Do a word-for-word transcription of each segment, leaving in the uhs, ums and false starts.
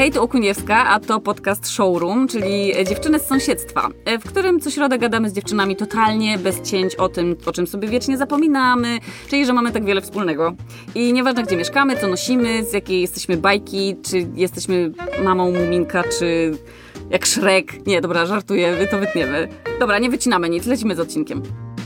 Hej, tu Okuniewska, a to podcast Showroom, czyli dziewczyny z sąsiedztwa, w którym co środę gadamy z dziewczynami totalnie bez cięć o tym, o czym sobie wiecznie zapominamy, czyli że mamy tak wiele wspólnego. I nieważne, gdzie mieszkamy, co nosimy, z jakiej jesteśmy bajki, czy jesteśmy mamą Muminka, czy jak Shrek. Nie, dobra, żartuję, to wytniemy. Dobra, nie wycinamy nic, lecimy z odcinkiem.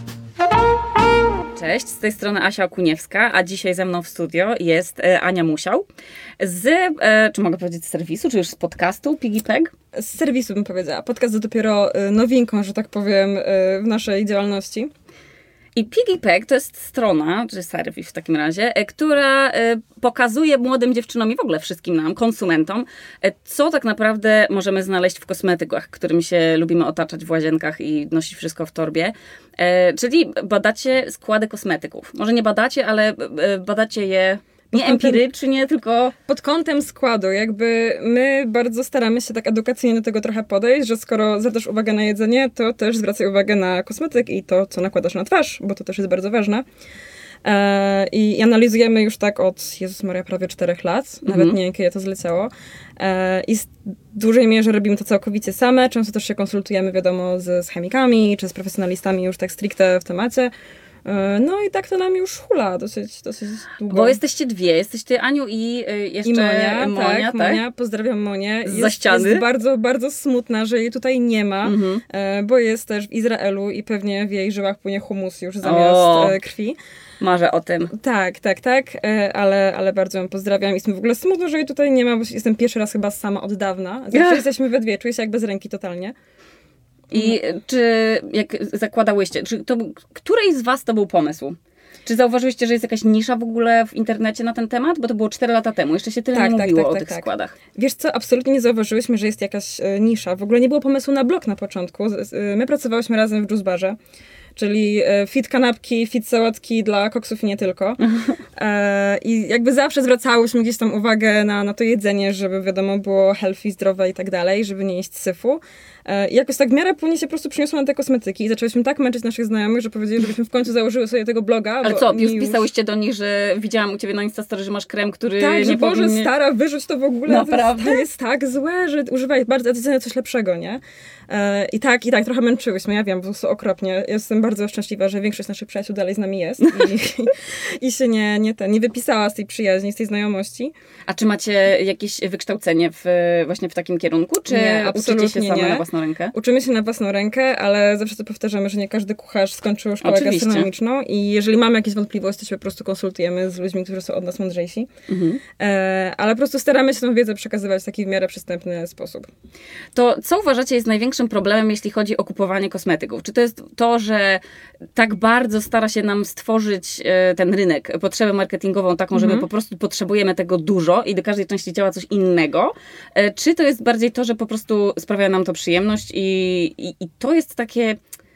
Cześć, z tej strony Asia Okuniewska, a dzisiaj ze mną w studio jest e, Ania Musiał z, e, czy mogę powiedzieć z serwisu, czy już z podcastu Piggy Peg? Z serwisu bym powiedziała. Podcast jest dopiero e, nowinką, że tak powiem, e, w naszej działalności. I Piggy Peg to jest strona, czy serwis w takim razie, e, która e, pokazuje młodym dziewczynom i w ogóle wszystkim nam, konsumentom, e, co tak naprawdę możemy znaleźć w kosmetykach, którymi się lubimy otaczać w łazienkach i nosić wszystko w torbie. E, czyli badacie składy kosmetyków. Może nie badacie, ale e, badacie je nie empirycznie, tylko... Pod kątem składu. Jakby my bardzo staramy się tak edukacyjnie do tego trochę podejść, że skoro zwracasz uwagę na jedzenie, to też zwracaj uwagę na kosmetyk i to, co nakładasz na twarz, bo to też jest bardzo ważne. E, I analizujemy już tak od, Jezus Maria, prawie czterech lat. Mhm. Nawet nie wiem, kiedy to zleciało. E, I w dużej mierze robimy to całkowicie same. Często też się konsultujemy, wiadomo, z, z chemikami, czy z profesjonalistami już tak stricte w temacie. No i tak to nam już hula dosyć, dosyć długo. Bo jesteście dwie, jesteś ty, Aniu, i jeszcze I Monia. Monia, tak, tak? Monia, pozdrawiam Monię. Z jest, za ściany. Jest bardzo, bardzo smutna, że jej tutaj nie ma, mhm. bo jest też w Izraelu i pewnie w jej żyłach płynie humus już zamiast o, krwi. Marzę o tym. Tak, tak, tak, ale, ale bardzo ją pozdrawiam. Jestem w ogóle smutno, że jej tutaj nie ma, bo jestem pierwszy raz chyba sama od dawna. Zawsze jesteśmy we dwie, czuję się jak bez ręki totalnie. I czy jak zakładałyście, czy to, której z was to był pomysł? Czy zauważyłyście, że jest jakaś nisza w ogóle w internecie na ten temat? Bo to było cztery lata temu, jeszcze się tyle tak, nie tak, mówiło tak, o tak, tych tak. składach. Wiesz co, absolutnie nie zauważyłyśmy, że jest jakaś e, nisza. W ogóle nie było pomysłu na blog na początku. E, my pracowałyśmy razem w Juice Barze, czyli e, fit kanapki, fit sałatki dla koksów i nie tylko. E, I jakby zawsze zwracałyśmy gdzieś tam uwagę na, na to jedzenie, żeby wiadomo było healthy, zdrowe i tak dalej, żeby nie jeść syfu. I jakoś tak w miarę płynnie się po prostu przyniosło na te kosmetyki i zaczęłyśmy tak męczyć naszych znajomych, że powiedzieli, żebyśmy w końcu założyły sobie tego bloga. Ale co, już pisałyście do nich, że widziałam u ciebie na Instastory, że masz krem, który tak, nie że Boże, powinien... stara, wyrzuć to w ogóle. Naprawdę? To jest tak złe, że używaj bardzo, a coś lepszego, nie? I tak, i tak, trochę męczyłyśmy, ja wiem, po prostu okropnie. Jestem bardzo szczęśliwa, że większość naszych przyjaciół dalej z nami jest i, i się nie, nie, ten, nie wypisała z tej przyjaźni, z tej znajomości. A czy macie jakieś wykształcenie w, właśnie w takim kierunku, czy nie, uczycie się same nie. na własną rękę? Uczymy się na własną rękę, ale zawsze to powtarzamy, że nie każdy kucharz skończył szkołę Oczywiście. gastronomiczną i jeżeli mamy jakieś wątpliwości, to się po prostu konsultujemy z ludźmi, którzy są od nas mądrzejsi. Mhm. E, ale po prostu staramy się tę wiedzę przekazywać w taki w miarę przystępny sposób. To co uważacie jest największym problemem, jeśli chodzi o kupowanie kosmetyków? Czy to jest to, że tak bardzo stara się nam stworzyć e, ten rynek, potrzebę marketingową taką, mhm. że my po prostu potrzebujemy tego dużo i do każdej części ciała coś innego? E, czy to jest bardziej to, że po prostu sprawia nam to przyjemność i, i, i to jest takie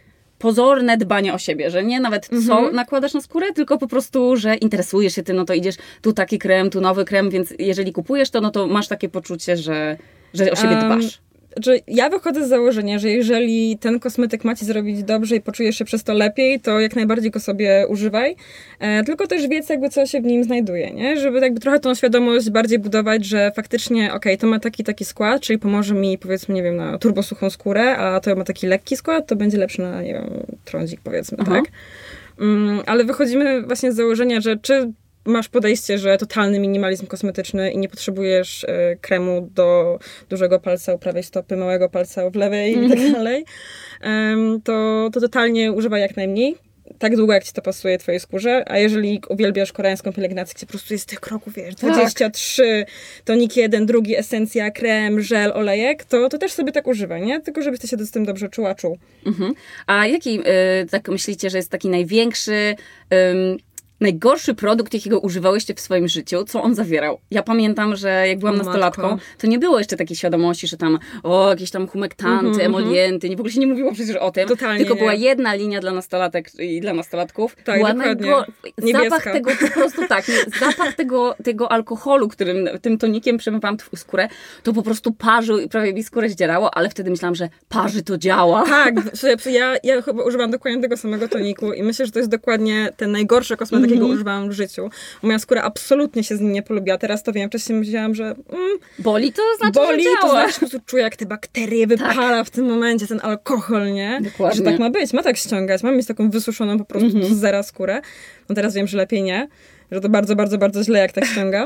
pozorne dbanie o siebie, że nie nawet co mhm. nakładasz na skórę, tylko po prostu, że interesujesz się tym, no to idziesz tu taki krem, tu nowy krem, więc jeżeli kupujesz to, no to masz takie poczucie, że, że o siebie dbasz. Um. Że ja wychodzę z założenia, że jeżeli ten kosmetyk ma ci zrobić dobrze i poczujesz się przez to lepiej, to jak najbardziej go sobie używaj. E, tylko też wiedz jakby co się w nim znajduje, nie? Żeby jakby trochę tą świadomość bardziej budować, że faktycznie okej, okay, to ma taki taki skład, czyli pomoże mi powiedzmy, nie wiem, na turbosuchą skórę, a to ma taki lekki skład, to będzie lepszy na, nie wiem, trądzik powiedzmy, Aha. tak? Um, ale wychodzimy właśnie z założenia, że czy masz podejście, że totalny minimalizm kosmetyczny i nie potrzebujesz y, kremu do dużego palca u prawej stopy, małego palca w lewej mm-hmm. i tak dalej, um, to, to totalnie używaj jak najmniej. Tak długo, jak ci to pasuje twojej skórze, a jeżeli uwielbiasz koreańską pielęgnację, gdzie po prostu jest tych kroków, wiesz, dwadzieścia trzy, tonik jeden, drugi, esencja, krem, żel, olejek, to, to też sobie tak używaj, nie? Tylko żebyś ty się z tym dobrze czuła, czuł. Mhm. A jaki, y, tak myślicie, że jest taki największy... Y, najgorszy produkt, jakiego używałyście w swoim życiu, co on zawierał? Ja pamiętam, że jak byłam o, nastolatką, matko. to nie było jeszcze takiej świadomości, że tam o, jakieś tam humektanty, mm-hmm, emolienty, nie, w ogóle się nie mówiło przecież o tym. Totalnie tylko nie. była jedna linia dla nastolatek i dla nastolatków. Tak, była dokładnie. Najgo... Zapach tego po prostu tak, nie, zapach tego, tego alkoholu, którym tym tonikiem przemywałam skórę, to po prostu parzył i prawie mi skórę zdzierało, ale wtedy myślałam, że parzy to działa. Tak, ja, ja chyba używam dokładnie tego samego toniku i myślę, że to jest dokładnie ten najgorszy kosmetyk, takiego mm-hmm. używałam w życiu. Moja skóra absolutnie się z nim nie polubiła. Teraz to wiem, wcześniej myślałam, że... Mm, boli to znaczy, boli, że działa. to znaczy, po prostu czuję, jak te bakterie wypala tak. w tym momencie, ten alkohol, nie? Dokładnie. Że tak ma być, ma tak ściągać. Mam mieć taką wysuszoną po prostu mm-hmm. z zera skórę. No teraz wiem, że lepiej nie. Że to bardzo, bardzo, bardzo źle, jak tak ściąga.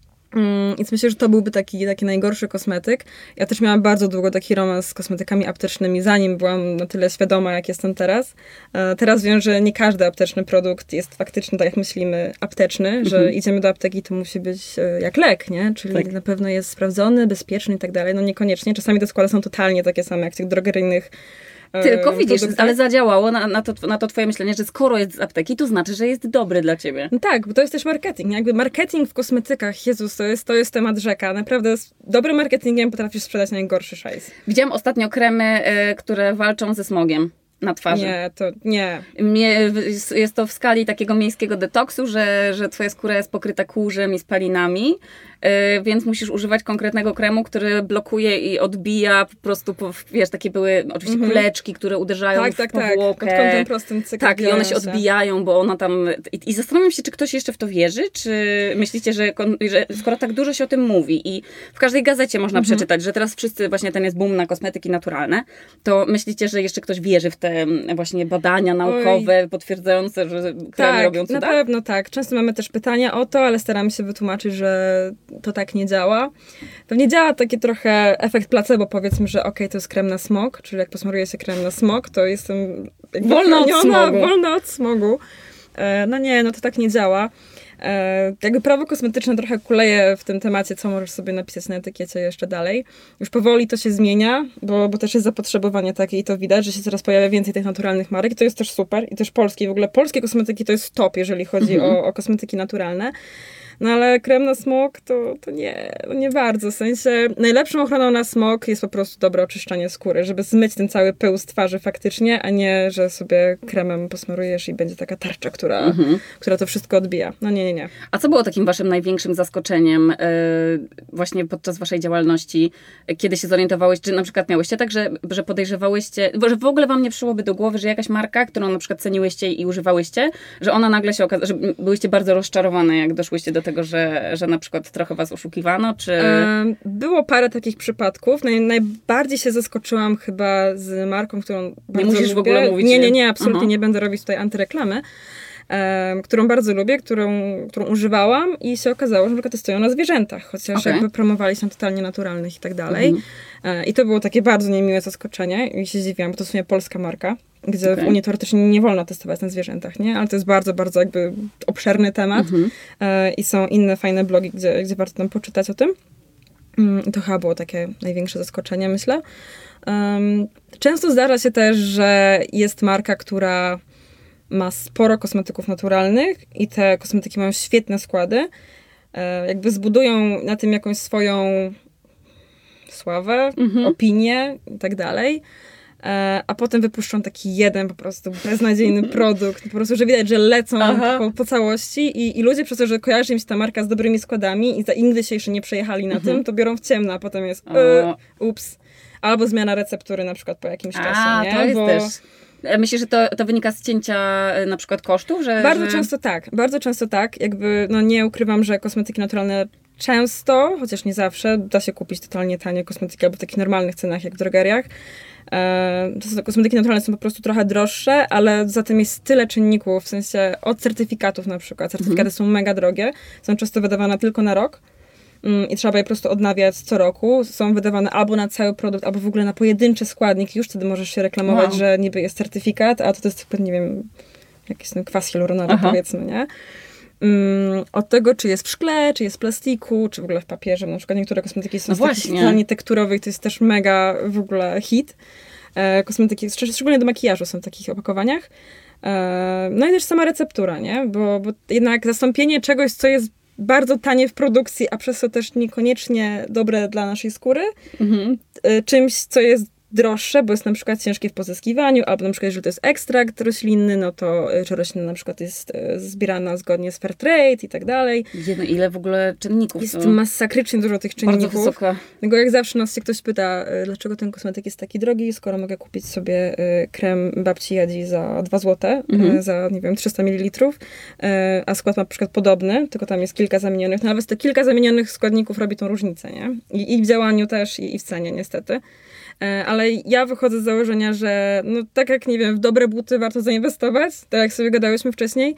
Mm, więc myślę, że to byłby taki, taki najgorszy kosmetyk. Ja też miałam bardzo długo taki romans z kosmetykami aptecznymi, zanim byłam na tyle świadoma, jak jestem teraz. E, teraz wiem, że nie każdy apteczny produkt jest faktycznie, tak jak myślimy, apteczny, mhm. że idziemy do apteki, to musi być e, jak lek, nie? Czyli tak. na pewno jest sprawdzony, bezpieczny i tak dalej. No niekoniecznie. Czasami te składy są totalnie takie same, jak w tych drogeryjnych Tylko widzisz, produktach. Ale zadziałało na, na, to, na to twoje myślenie, że skoro jest z apteki, to znaczy, że jest dobry dla ciebie. No tak, bo to jest też marketing. Jakby marketing w kosmetykach, Jezus, to jest, to jest temat rzeka. Naprawdę z dobrym marketingiem potrafisz sprzedać najgorszy szajs. Widziałam ostatnio kremy, y, które walczą ze smogiem na twarzy. Nie, to nie. Mnie, jest to w skali takiego miejskiego detoksu, że, że twoja skóra jest pokryta kurzem i spalinami, yy, więc musisz używać konkretnego kremu, który blokuje i odbija po prostu, po, wiesz, takie były oczywiście mm-hmm. kuleczki, które uderzają tak, w tak, powłokę. Tak, pod kątem prostym cykl. Tak, i one się odbijają, bo ona tam... I, i zastanawiam się, czy ktoś jeszcze w to wierzy, czy myślicie, że, że skoro tak dużo się o tym mówi i w każdej gazecie można mm-hmm. przeczytać, że teraz wszyscy, właśnie ten jest boom na kosmetyki naturalne, to myślicie, że jeszcze ktoś wierzy w te właśnie badania naukowe Oj. potwierdzające, że kremy tak, robią cuda? Na pewno tak. Często mamy też pytania o to, ale staramy się wytłumaczyć, że to tak nie działa. Pewnie działa taki trochę efekt placebo, powiedzmy, że okej, okay, to jest krem na smog, czyli jak posmaruję się krem na smog, to jestem wolna od smogu. Wolna od smogu. No nie, no to tak nie działa. E, jakby prawo kosmetyczne trochę kuleje w tym temacie, co możesz sobie napisać na etykiecie jeszcze dalej. Już powoli to się zmienia, bo, bo też jest zapotrzebowanie takie i to widać, że się coraz pojawia więcej tych naturalnych marek i to jest też super i też polskie. W ogóle polskie kosmetyki to jest top, jeżeli chodzi mhm. o, o kosmetyki naturalne. No ale krem na smog to, to nie, no nie bardzo. W sensie najlepszą ochroną na smog jest po prostu dobre oczyszczanie skóry, żeby zmyć ten cały pył z twarzy faktycznie, a nie, że sobie kremem posmarujesz i będzie taka tarcza, która, mhm. która to wszystko odbija. No nie, nie, nie. A co było takim waszym największym zaskoczeniem yy, właśnie podczas waszej działalności, kiedy się zorientowałyście, czy na przykład miałyście tak, że, że podejrzewałyście, że w ogóle wam nie przyszłoby do głowy, że jakaś marka, którą na przykład ceniłyście i używałyście, że ona nagle się okazała, że byłyście bardzo rozczarowane, jak doszłyście do tego, że, że na przykład trochę was oszukiwano, czy... Było parę takich przypadków. Naj, najbardziej się zaskoczyłam chyba z marką, którą nie bardzo musisz lubię. w ogóle mówić... Nie, nie, nie, absolutnie Aha. nie będę robić tutaj antyreklamy. Um, którą bardzo lubię, którą, którą używałam i się okazało, że testują na zwierzętach, chociaż okay. jakby promowali się totalnie naturalnych i tak dalej. Mhm. I to było takie bardzo niemiłe zaskoczenie i się zdziwiłam, bo to w sumie polska marka, gdzie okay. w Unii teoretycznie nie wolno testować na zwierzętach, nie? Ale to jest bardzo, bardzo jakby obszerny temat mhm. i są inne fajne blogi, gdzie, gdzie warto tam poczytać o tym. I to chyba było takie największe zaskoczenie, myślę. Um, często zdarza się też, że jest marka, która ma sporo kosmetyków naturalnych i te kosmetyki mają świetne składy. E, jakby zbudują na tym jakąś swoją sławę, mhm. opinię i tak dalej. E, a potem wypuszczą taki jeden po prostu beznadziejny produkt. Po prostu, że widać, że lecą po, po całości i, i ludzie przez to, że kojarzy im się ta marka z dobrymi składami i za nigdy się jeszcze nie przejechali na mhm. tym, to biorą w ciemno, a potem jest e, ups. Albo zmiana receptury na przykład po jakimś a, czasie. Nie? To jest Bo... też... Myślisz, że to, to wynika z cięcia na przykład kosztów? Że, bardzo że... często tak, bardzo często tak. Jakby, no nie ukrywam, że kosmetyki naturalne często, chociaż nie zawsze, da się kupić totalnie tanie kosmetyki albo w takich normalnych cenach jak w drogeriach. E, to kosmetyki naturalne są po prostu trochę droższe, ale za tym jest tyle czynników, w sensie od certyfikatów na przykład. Certyfikaty mhm. są mega drogie, są często wydawane tylko na rok. I trzeba je po prostu odnawiać co roku. Są wydawane albo na cały produkt, albo w ogóle na pojedynczy składnik. Już wtedy możesz się reklamować, wow. że niby jest certyfikat, a to, to jest, nie wiem, jakiś ten kwas hialuronowy, powiedzmy, nie? Um, od tego, czy jest w szkle, czy jest w plastiku, czy w ogóle w papierze. Na przykład niektóre kosmetyki są no z takich totalnie tekturowych, to jest też mega w ogóle hit. E, kosmetyki, szczególnie do makijażu są w takich opakowaniach. E, no i też sama receptura, nie? Bo, bo jednak zastąpienie czegoś, co jest bardzo tanie w produkcji, a przez to też niekoniecznie dobre dla naszej skóry, mhm. czymś, co jest droższe, bo jest na przykład ciężkie w pozyskiwaniu, albo na przykład jeżeli to jest ekstrakt roślinny, no to czy roślina na przykład jest zbierana zgodnie z fair trade i tak dalej. Jedno, ile w ogóle czynników? Jest to... masakrycznie dużo tych czynników. Bardzo wysoka. Dlatego jak zawsze nas się ktoś pyta, dlaczego ten kosmetyk jest taki drogi, skoro mogę kupić sobie krem babci Jadzi za dwa złote, mhm. za, nie wiem, trzysta mililitrów, a skład ma na przykład podobny, tylko tam jest kilka zamienionych, no nawet te kilka zamienionych składników robi tą różnicę, nie? I, i w działaniu też, i, i w cenie niestety. Ale ja wychodzę z założenia, że no tak jak, nie wiem, w dobre buty warto zainwestować, tak jak sobie gadałyśmy wcześniej,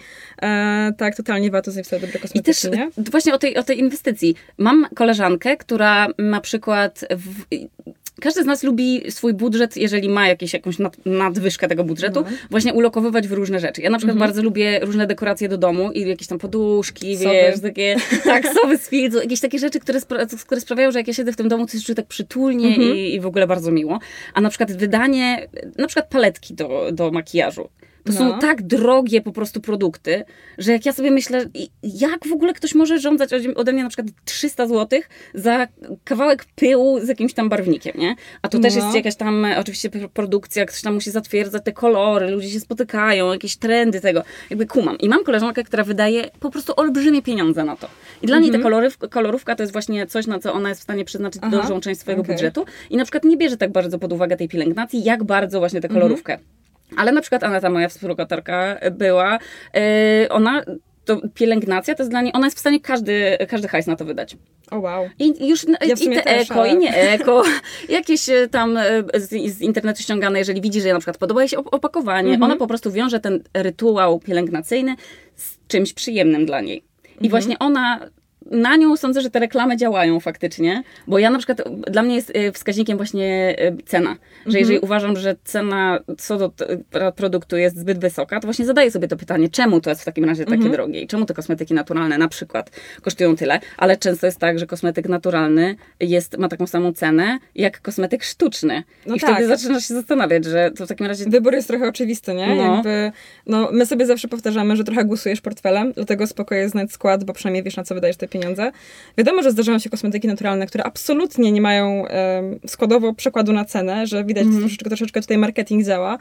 e, tak totalnie warto zainwestować w dobre kosmetyki, I też nie? właśnie o tej, o tej inwestycji. Mam koleżankę, która na przykład... W, każdy z nas lubi swój budżet, jeżeli ma jakieś, jakąś nad, nadwyżkę tego budżetu, no. właśnie ulokowywać w różne rzeczy. Ja na przykład mhm. bardzo lubię różne dekoracje do domu i jakieś tam poduszki, sowy. wiesz, takie tak, sowy z filcu, jakieś takie rzeczy, które, spra- które sprawiają, że jak ja siedzę w tym domu, to się czuję tak przytulnie mhm. i, i w ogóle bardzo miło. A na przykład wydanie, na przykład paletki do, do makijażu. To no. są tak drogie po prostu produkty, że jak ja sobie myślę, jak w ogóle ktoś może żądać ode mnie na przykład trzysta złotych za kawałek pyłu z jakimś tam barwnikiem, nie? A to no. też jest jakaś tam oczywiście produkcja, ktoś tam musi zatwierdzać te kolory, ludzie się spotykają, jakieś trendy tego. Jakby kumam. I mam koleżankę, która wydaje po prostu olbrzymie pieniądze na to. I dla mhm. niej ta kolorów, kolorówka to jest właśnie coś, na co ona jest w stanie przeznaczyć Aha. dużą część swojego okay. budżetu. I na przykład nie bierze tak bardzo pod uwagę tej pielęgnacji, jak bardzo właśnie tę kolorówkę. Mhm. Ale na przykład Aneta, moja współlokatorka, była, yy, ona, to pielęgnacja to jest dla niej, ona jest w stanie każdy, każdy hajs na to wydać. O oh, wow. I już ja i te też, eko, ale... i nie eko, jakieś tam z, z internetu ściągane, jeżeli widzi, że na przykład podoba jej się opakowanie, mm-hmm. ona po prostu wiąże ten rytuał pielęgnacyjny z czymś przyjemnym dla niej. I mm-hmm. właśnie ona... Na nią sądzę, że te reklamy działają faktycznie, bo ja na przykład, dla mnie jest wskaźnikiem właśnie cena, że jeżeli mhm. uważam, że cena co do produktu jest zbyt wysoka, to właśnie zadaję sobie to pytanie, czemu to jest w takim razie takie mhm. drogie i czemu te kosmetyki naturalne na przykład kosztują tyle, ale często jest tak, że kosmetyk naturalny jest, ma taką samą cenę jak kosmetyk sztuczny no i tak. wtedy zaczynasz się zastanawiać, że to w takim razie... Wybór jest trochę oczywisty, nie? No. Jakby, no, my sobie zawsze powtarzamy, że trochę głosujesz portfelem, dlatego spoko jest znać skład, bo przynajmniej wiesz, na co wydajesz te pieniądze. Wiadomo, że zdarzają się kosmetyki naturalne, które absolutnie nie mają e, składowo przekładu na cenę, że widać mm. troszeczkę, troszeczkę tutaj marketing działa.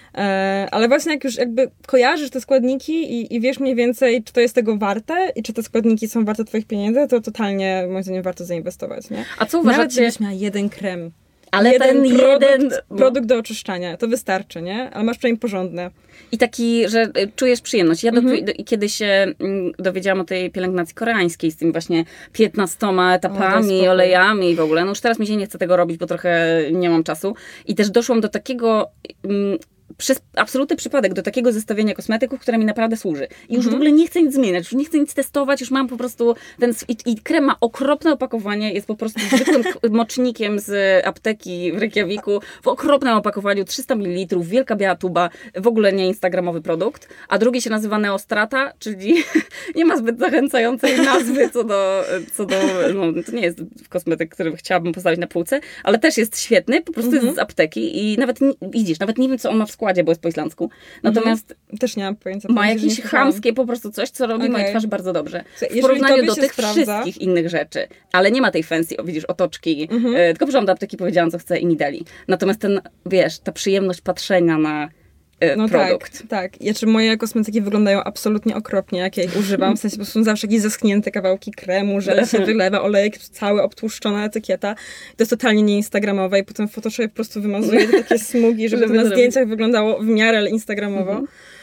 E, ale właśnie jak już jakby kojarzysz te składniki i, i wiesz mniej więcej, czy to jest tego warte i czy te składniki są warte twoich pieniędzy, to totalnie moim zdaniem warto zainwestować, nie? A co uważacie? Nawet gdybyś miała jeden krem. Ale jeden ten produkt, jeden... produkt do oczyszczania, to wystarczy, nie? Ale masz przynajmniej porządne. I taki, że czujesz przyjemność. Ja mm-hmm. do, do, kiedyś się dowiedziałam o tej pielęgnacji koreańskiej z tymi właśnie piętnastoma etapami, o, olejami i w ogóle. No już teraz mi się nie chce tego robić, bo trochę nie mam czasu. I też doszłam do takiego... Mm, przez absolutny przypadek do takiego zestawienia kosmetyków, które mi naprawdę służy. I już mm-hmm. w ogóle nie chcę nic zmieniać, już nie chcę nic testować, już mam po prostu ten... I, i krem ma okropne opakowanie, jest po prostu zwykłym mocznikiem z apteki w Reykjaviku, w okropnym opakowaniu, trzysta mililitrów, wielka biała tuba, w ogóle nie instagramowy produkt, a drugi się nazywa Neostrata, czyli nie ma zbyt zachęcającej nazwy co do... Co do no, to nie jest kosmetyk, który chciałabym postawić na półce, ale też jest świetny, po prostu mm-hmm. jest z apteki i nawet, widzisz, nawet nie wiem, co on ma w składzie, bo jest po islandzku. Natomiast mhm. też nie mam pojęcia. Ma jakieś chamskie po prostu coś, co robi okay. mojej twarzy bardzo dobrze. W porównaniu do tych sprawdza. wszystkich innych rzeczy. Ale nie ma tej fancy, o, widzisz, otoczki. Mhm. E, tylko przyszłam do apteki, powiedziałam, co chcę i mi dali. Natomiast ten, wiesz, ta przyjemność patrzenia na e, no produkt. Tak, tak. Ja, czy moje kosmetyki wyglądają absolutnie okropnie, jak ja ich używam. W sensie po prostu są zawsze jakieś zaschnięte kawałki kremu, że się wylewa, olejek, całe obtłuszczona etykieta. To jest totalnie nieinstagramowe i potem w Photoshopie po prostu wymazuje takie smugi, żeby to na zdjęciach wyglądało w miarę instagramowo.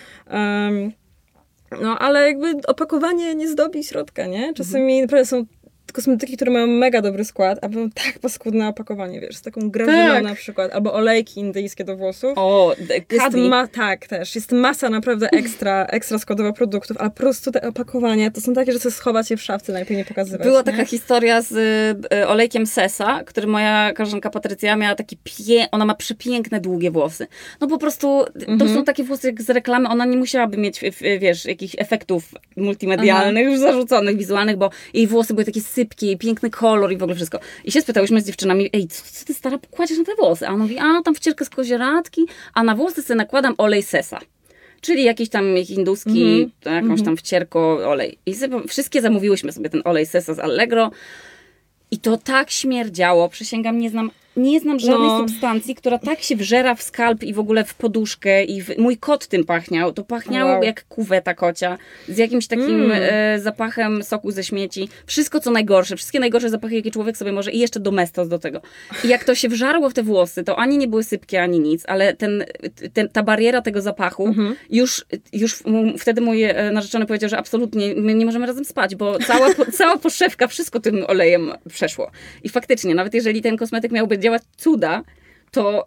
Um, no, ale jakby opakowanie nie zdobi środka, nie? Czasami naprawdę są kosmetyki, które mają mega dobry skład, a mają tak paskudne opakowanie, wiesz, z taką grażyną tak. na przykład, albo olejki indyjskie do włosów. O, jest ma- Tak, też. Jest masa naprawdę ekstra, ekstra składowa produktów, ale po prostu te opakowania to są takie, że chcesz schować je w szafce, najlepiej nie pokazywać. Była nie? taka historia z y, olejkiem Sesa, który moja koleżanka Patrycja miała taki pie... Ona ma przepiękne, długie włosy. No po prostu mhm. to są takie włosy jak z reklamy, ona nie musiałaby mieć, wiesz, jakichś efektów multimedialnych, już zarzuconych, wizualnych, bo jej włosy były takie sypkie, piękny kolor i w ogóle wszystko. I się spytałyśmy z dziewczynami, ej, co, co ty stara kładziesz na te włosy? A ona mówi, a tam wcierkę z kozieradki, a na włosy sobie nakładam olej Sesa. Czyli jakiś tam hinduski, mm-hmm. jakąś mm-hmm. tam wcierko olej. I sobie, wszystkie zamówiłyśmy sobie ten olej Sesa z Allegro. I to tak śmierdziało, przysięgam, nie znam nie znam żadnej No. substancji, która tak się wżera w skalp i w ogóle w poduszkę i w... mój kot tym pachniał. To pachniało Wow. jak kuweta kocia, z jakimś takim Mm. e, zapachem soku ze śmieci. Wszystko co najgorsze, wszystkie najgorsze zapachy, jakie człowiek sobie może i jeszcze domestos do tego. I jak to się wżarło w te włosy, to ani nie były sypkie, ani nic, ale ten, ten, ta bariera tego zapachu, Mhm. już, już m- wtedy mój e, narzeczony powiedział, że absolutnie my nie możemy razem spać, bo cała, po, cała poszewka, wszystko tym olejem przeszło. I faktycznie, nawet jeżeli ten kosmetyk miałby działać cuda, to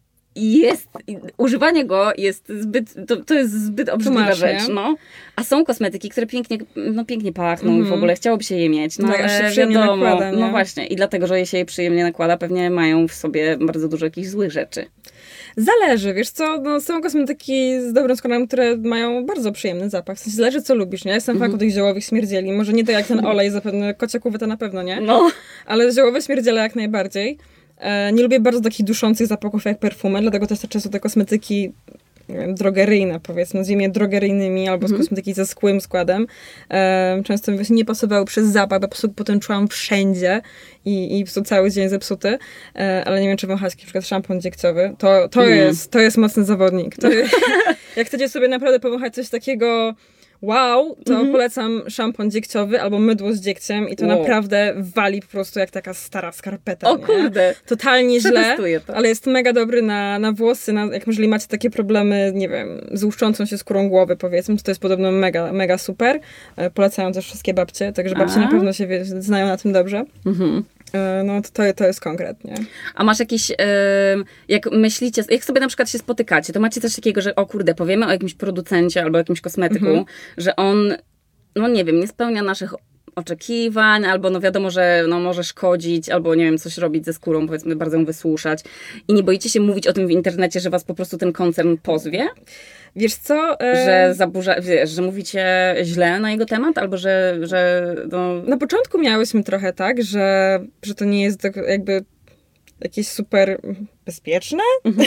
jest, używanie go jest zbyt, to, to jest zbyt obrzydliwa Too much, rzecz, nie? no. A są kosmetyki, które pięknie, no pięknie pachną Mhm. i w ogóle chciałoby się je mieć, no Tak, aż się ale przyjemnie wiadomo, nakłada, nie? no właśnie. I dlatego, że je się je przyjemnie nakłada, pewnie mają w sobie bardzo dużo jakichś złych rzeczy. Zależy, wiesz co, no, są kosmetyki z dobrym składem, które mają bardzo przyjemny zapach. W sensie zależy, co lubisz, nie? Jestem Mhm. fanką tych ziołowych śmierdzieli. Może nie to jak ten olej, zapewne kocia kuweta na pewno, nie? No. Ale ziołowe śmierdziele jak najbardziej. E, nie lubię bardzo takich duszących zapachów jak perfumy, dlatego też często te kosmetyki nie wiem, drogeryjne, powiedzmy, nazwijmy je drogeryjnymi, albo z Mhm. kosmetyki ze skłym składem. E, często mi właśnie nie pasowały przez zapach, bo po prostu potem czułam wszędzie i, i po prostu cały dzień zepsuty. E, ale nie wiem, czy wąchać na przykład szampon dziegciowy. To, to, Nie. jest, to jest mocny zawodnik. To, jak chcecie sobie naprawdę powąchać coś takiego wow, to Mhm. polecam szampon dziegciowy albo mydło z dziegciem i to Wow. naprawdę wali po prostu jak taka stara skarpeta. O nie? kurde. Totalnie źle, Przetestuję to. ale jest mega dobry na, na włosy, na, jak jeżeli macie takie problemy, nie wiem, z łuszczącą się skórą głowy, powiedzmy, to to jest podobno mega, mega super. E, polecają też wszystkie babcie, także babcie A. na pewno się wie, znają na tym dobrze. Mhm. E, no to, to, to jest konkretnie. A masz jakieś, em, jak myślicie, jak sobie na przykład się spotykacie, to macie coś takiego, że o kurde, powiemy o jakimś producencie albo jakimś kosmetyku, Mhm. że on, no nie wiem, nie spełnia naszych oczekiwań, albo no wiadomo, że no może szkodzić, albo nie wiem, coś robić ze skórą, powiedzmy, bardzo ją wysłuszać. I nie boicie się mówić o tym w internecie, że was po prostu ten koncern pozwie? Wiesz co? E, Że zaburza, wiesz, że mówicie źle na jego temat, albo że, że no... Na początku miałyśmy trochę tak, że, że to nie jest tak jakby jakieś super bezpieczne,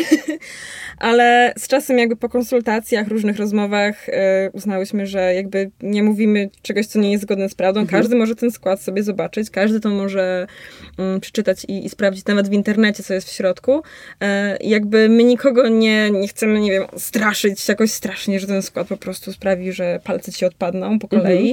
ale z czasem jakby po konsultacjach, różnych rozmowach e, uznałyśmy, że jakby nie mówimy czegoś, co nie jest zgodne z prawdą. Mhm. Każdy może ten skład sobie zobaczyć, każdy to może mm, przeczytać i, i sprawdzić nawet w internecie, co jest w środku. E, jakby my nikogo nie, nie chcemy, nie wiem, straszyć jakoś strasznie, że ten skład po prostu sprawi, że palce ci odpadną po kolei.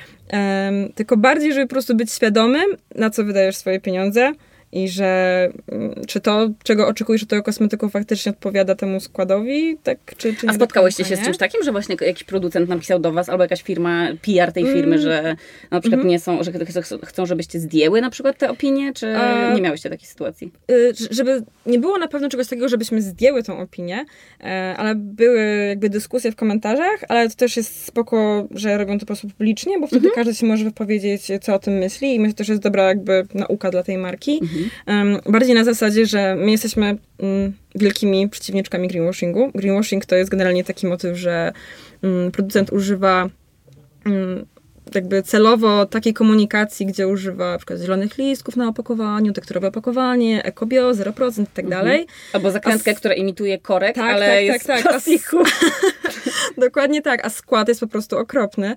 Em, tylko bardziej, żeby po prostu być świadomym, na co wydajesz swoje pieniądze i że mm, czy to, czego oczekujesz od tego kosmetyku, faktycznie odpowiada temu składowi, tak, czy, czy nie A do spotkałyście końca, się z nie? czymś takim, że właśnie jakiś producent napisał do was, albo jakaś firma, P R tej firmy, Mm. że na przykład Mhm. nie są, że ch- chcą, żebyście zdjęły na przykład te opinie, czy A- nie miałyście takiej sytuacji? Y, żeby nie było na pewno czegoś takiego, żebyśmy zdjęły tą opinię, e, ale były jakby dyskusje w komentarzach, ale to też jest spoko, że robią to po prostu publicznie, bo wtedy każdy się może wypowiedzieć, co o tym myśli i myślę, że też jest dobra jakby nauka dla tej marki. Em, bardziej na zasadzie, że my jesteśmy mm, wielkimi przeciwniczkami greenwashingu. Greenwashing to jest generalnie taki motyw, że mm, producent używa mm, jakby celowo takiej komunikacji, gdzie używa na przykład zielonych listków na opakowaniu, tekturowe opakowanie, ekobio, zero procent i tak dalej. Albo zakrętkę, A s- która imituje korek, Tak, ale tak, jest tak, z tak. A s- plastiku. Dokładnie tak, a skład jest po prostu okropny.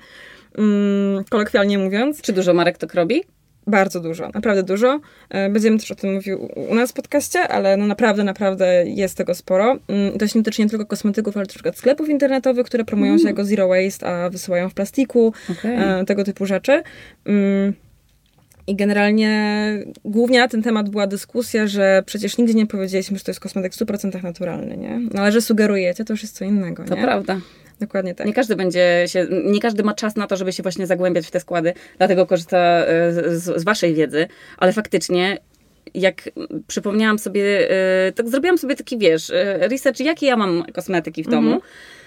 Mm, kolokwialnie mówiąc. Czy dużo marek tak robi? Bardzo dużo, naprawdę dużo. E, Będziemy też o tym mówić u u nas w podcaście, ale no naprawdę, naprawdę jest tego sporo. Mm, To się nie tyczy nie tylko kosmetyków, ale też na przykład sklepów internetowych, które promują się jako zero waste, a wysyłają w plastiku, Okej. e, tego typu rzeczy. Mm, I generalnie głównie na ten temat była dyskusja, że przecież nigdzie nie powiedzieliśmy, że to jest kosmetyk w stu procentach naturalny, nie? No ale że sugerujecie, to już jest co innego, To nie? prawda. Dokładnie tak. Nie każdy będzie się, nie każdy ma czas na to, żeby się właśnie zagłębiać w te składy, dlatego korzysta e, z, z waszej wiedzy, ale faktycznie jak przypomniałam sobie, e, tak zrobiłam sobie taki, wiesz, e, research, jakie ja mam kosmetyki w domu Mhm.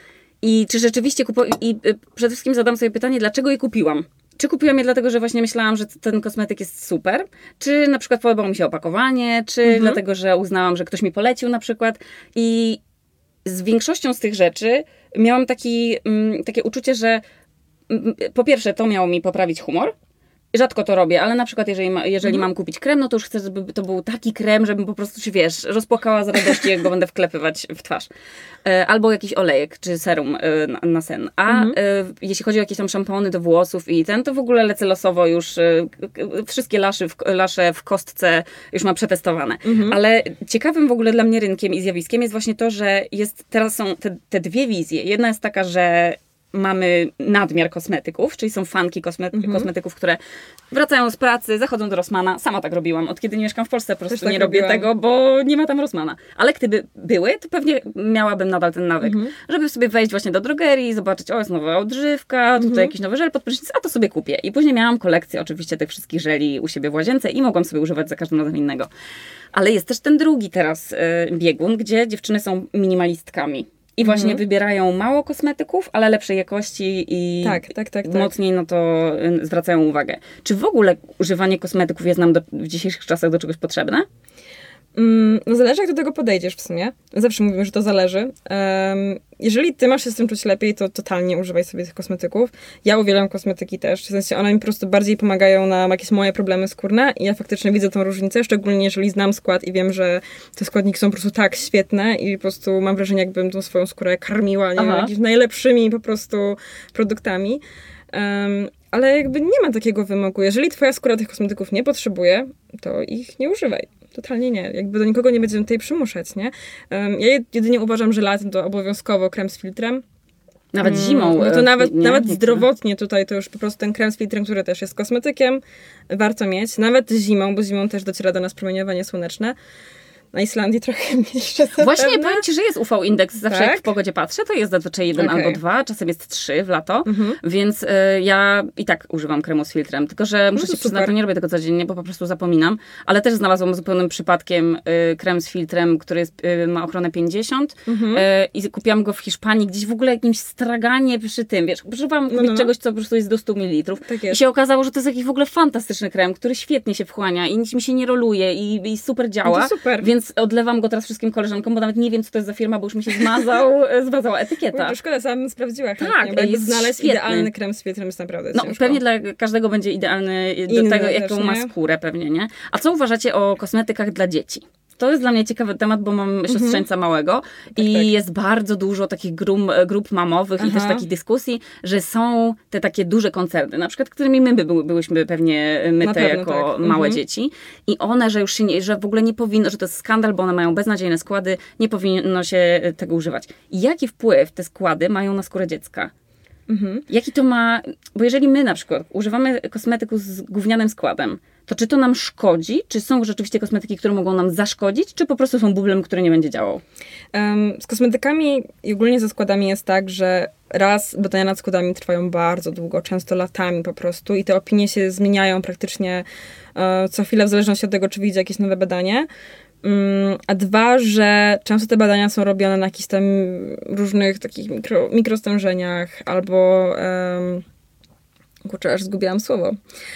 i czy rzeczywiście kupo- i e, przede wszystkim zadam sobie pytanie, dlaczego je kupiłam. Czy kupiłam je dlatego, że właśnie myślałam, że ten kosmetyk jest super? Czy na przykład podobało mi się opakowanie? Czy Mhm. dlatego, że uznałam, że ktoś mi polecił na przykład? I z większością z tych rzeczy miałam taki, mm, takie uczucie, że mm, po pierwsze to miało mi poprawić humor, rzadko to robię, ale na przykład jeżeli, ma, jeżeli Mhm. mam kupić krem, no to już chcę, żeby to był taki krem, żebym po prostu się, wiesz, rozpłakała z radości, jak go będę wklepywać w twarz. E, albo jakiś olejek, czy serum e, na, na sen. A Mhm. e, jeśli chodzi o jakieś tam szampony do włosów i ten, to w ogóle lecę losowo już. E, k- wszystkie lasze w, lasze w kostce już mam przetestowane. Mhm. Ale ciekawym w ogóle dla mnie rynkiem i zjawiskiem jest właśnie to, że jest, teraz są te, te dwie wizje. Jedna jest taka, że mamy nadmiar kosmetyków, czyli są fanki kosme- Mhm. kosmetyków, które wracają z pracy, zachodzą do Rossmana. Sama tak robiłam. Od kiedy nie mieszkam w Polsce, po prostu tak nie robię robiłam. tego, bo nie ma tam Rossmana. Ale gdyby były, to pewnie miałabym nadal ten nawyk, Mhm. żeby sobie wejść właśnie do drogerii i zobaczyć, o, jest nowa odżywka, tutaj Mhm. jakiś nowy żel pod prysznic, a to sobie kupię. I później miałam kolekcję oczywiście tych wszystkich żeli u siebie w łazience i mogłam sobie używać za każdym razem innego. Ale jest też ten drugi teraz y, biegun, gdzie dziewczyny są minimalistkami. I właśnie Mhm. wybierają mało kosmetyków, ale lepszej jakości i Tak, tak, tak, tak. mocniej na to y, zwracają uwagę. Czy w ogóle używanie kosmetyków jest nam do, w dzisiejszych czasach do czegoś potrzebne? Mm, no zależy, jak do tego podejdziesz w sumie. Zawsze mówimy, że to zależy. Um, jeżeli ty masz się z tym czuć lepiej, to totalnie używaj sobie tych kosmetyków. Ja uwielbiam kosmetyki też. W sensie one mi po prostu bardziej pomagają na jakieś moje problemy skórne i ja faktycznie widzę tą różnicę, szczególnie jeżeli znam skład i wiem, że te składniki są po prostu tak świetne i po prostu mam wrażenie, jakbym tą swoją skórę karmiła, nie wiem, Aha. jakimiś najlepszymi po prostu produktami. Um, ale jakby nie ma takiego wymogu. Jeżeli twoja skóra tych kosmetyków nie potrzebuje, to ich nie używaj. Totalnie nie. Jakby do nikogo nie będziemy tutaj przymuszać, nie? Um, ja jedynie uważam, że latem to obowiązkowo krem z filtrem. Nawet Mm, zimą. No to e, nawet, nie? nawet Niektóre. zdrowotnie tutaj to już po prostu ten krem z filtrem, który też jest kosmetykiem, warto mieć. Nawet zimą, bo zimą też dociera do nas promieniowanie słoneczne. Na Islandii trochę mniejsze zapewne. Właśnie powiem ci, że jest U V indeks. Zawsze Tak? jak w pogodzie patrzę, to jest zazwyczaj jeden Okej. albo dwa, czasem jest trzy w lato, Mhm. więc y, ja i tak używam kremu z filtrem, tylko że muszę to się przyznać, super. że nie robię tego codziennie, bo po prostu zapominam, ale też znalazłam zupełnym przypadkiem y, krem z filtrem, który jest, y, ma ochronę pięćdziesiąt Mhm. y, i kupiłam go w Hiszpanii, gdzieś w ogóle jakimś straganie przy tym, wiesz, używam No, no, no. czegoś, co po prostu jest do stu mililitrów. Tak I jest. się okazało, że to jest jakiś w ogóle fantastyczny krem, który świetnie się wchłania i nic mi się nie roluje i, i super działa. No to super. Więc odlewam go teraz wszystkim koleżankom, bo nawet nie wiem, co to jest za firma, bo już mi się zmazał, e, zmazała etykieta. Ujej, szkoda, sama bym sprawdziła. Tak, chętnie, bo jakby jest znaleźć świetny. idealny krem z filtrem jest naprawdę No, ciężko. pewnie dla każdego będzie idealny do Inny tego, też, jaką ma nie? skórę pewnie, nie? A co uważacie o kosmetykach dla dzieci? To jest dla mnie ciekawy temat, bo mam siostrzeńca małego i tak. jest bardzo dużo takich grup, grup mamowych i Aha. też takich dyskusji, że są te takie duże koncerny, na przykład, którymi my by, były- byłyśmy pewnie myte pewno jako tak. małe Mhm. dzieci i one, że już się nie, że w ogóle nie powinno, że to jest skandal, bo one mają beznadziejne składy, nie powinno się tego używać. I jaki wpływ te składy mają na skórę dziecka? Mhm. Jaki to ma... Bo jeżeli my na przykład używamy kosmetyku z gównianym składem, to czy to nam szkodzi? Czy są rzeczywiście kosmetyki, które mogą nam zaszkodzić? Czy po prostu są bublem, który nie będzie działał? Um, z kosmetykami i ogólnie ze składami jest tak, że raz badania nad składami trwają bardzo długo, często latami po prostu i te opinie się zmieniają praktycznie e, co chwilę w zależności od tego, czy wyjdzie jakieś nowe badanie. Um, a dwa, że często te badania są robione na jakichś tam różnych takich mikro, mikrostężeniach albo um, kurczę, aż zgubiłam słowo.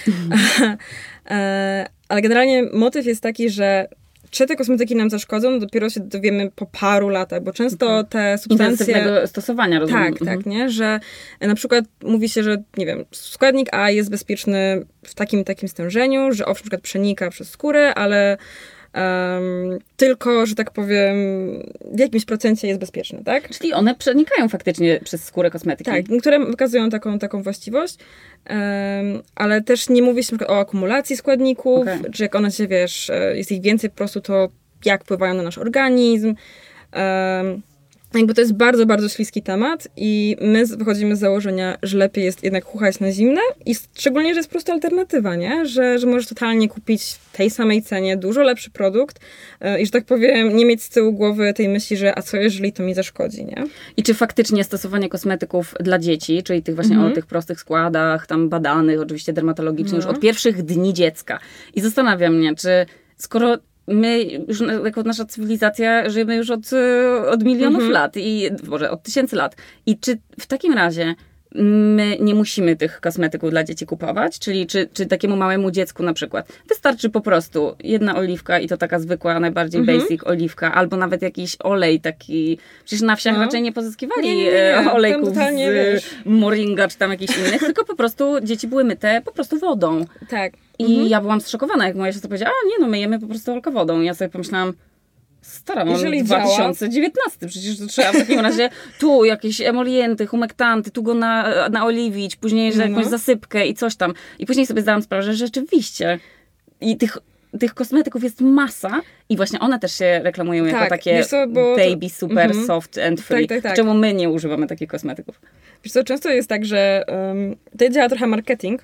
e, ale generalnie motyw jest taki, że czy te kosmetyki nam zaszkodzą, dopiero się dowiemy po paru latach, bo często te substancje... Intensywnego stosowania, rozumiem. Tak, tak, nie? Że na przykład mówi się, że nie wiem, składnik A jest bezpieczny w takim takim stężeniu, że owszem, na przykład przenika przez skórę, ale um, tylko, że tak powiem, w jakimś procencie jest bezpieczny, tak? Czyli one przenikają faktycznie przez skórę kosmetyki. Tak, niektóre wykazują taką, taką właściwość, um, ale też nie mówi się na przykład o akumulacji składników, Okej. czy jak one się, wiesz, e, jest ich więcej po prostu, to jak wpływają na nasz organizm. Um, jakby to jest bardzo, bardzo śliski temat i my z- wychodzimy z założenia, że lepiej jest jednak chuchać na zimne i szczególnie, że jest po prostu alternatywa, nie? Że, że możesz totalnie kupić w tej samej cenie dużo lepszy produkt e, i, że tak powiem, nie mieć z tyłu głowy tej myśli, że a co jeżeli to mi zaszkodzi, nie? I czy faktycznie stosowanie kosmetyków dla dzieci, czyli tych właśnie Mhm. o tych prostych składach, tam badanych, oczywiście dermatologicznie, już No. od pierwszych dni dziecka. I zastanawia mnie, czy skoro my, już na- jako nasza cywilizacja, żyjemy już od, e, od milionów Mhm. lat, i może od tysięcy lat. I czy w takim razie my nie musimy tych kosmetyków dla dzieci kupować, czyli czy, czy takiemu małemu dziecku na przykład wystarczy po prostu jedna oliwka i to taka zwykła, najbardziej Mhm. basic oliwka, albo nawet jakiś olej taki, przecież na wsiach No. raczej nie pozyskiwali Nie, nie, nie, nie. e, Tam olejków totalnie, z wiesz. moringa czy tam jakichś innych, tylko po prostu dzieci były myte po prostu wodą. Tak. I ja byłam zszokowana, jak moja siostra powiedziała, a nie no, myjemy po prostu tylko wodą. I ja sobie pomyślałam, stara, mam Jeżeli dwa tysiące dziewiętnasty, przecież to trzeba w takim razie tu jakieś emolienty, humektanty, tu go na, naoliwić, później że No, jakąś no. zasypkę i coś tam. I później sobie zdałam sprawę, że rzeczywiście i tych, tych kosmetyków jest masa i właśnie one też się reklamują jako Tak, takie wiesz co, bo to- baby super Mhm. soft and free. tak, tak. Czemu my nie używamy takich kosmetyków? Wiesz co, często jest tak, że um, tutaj działa trochę marketing,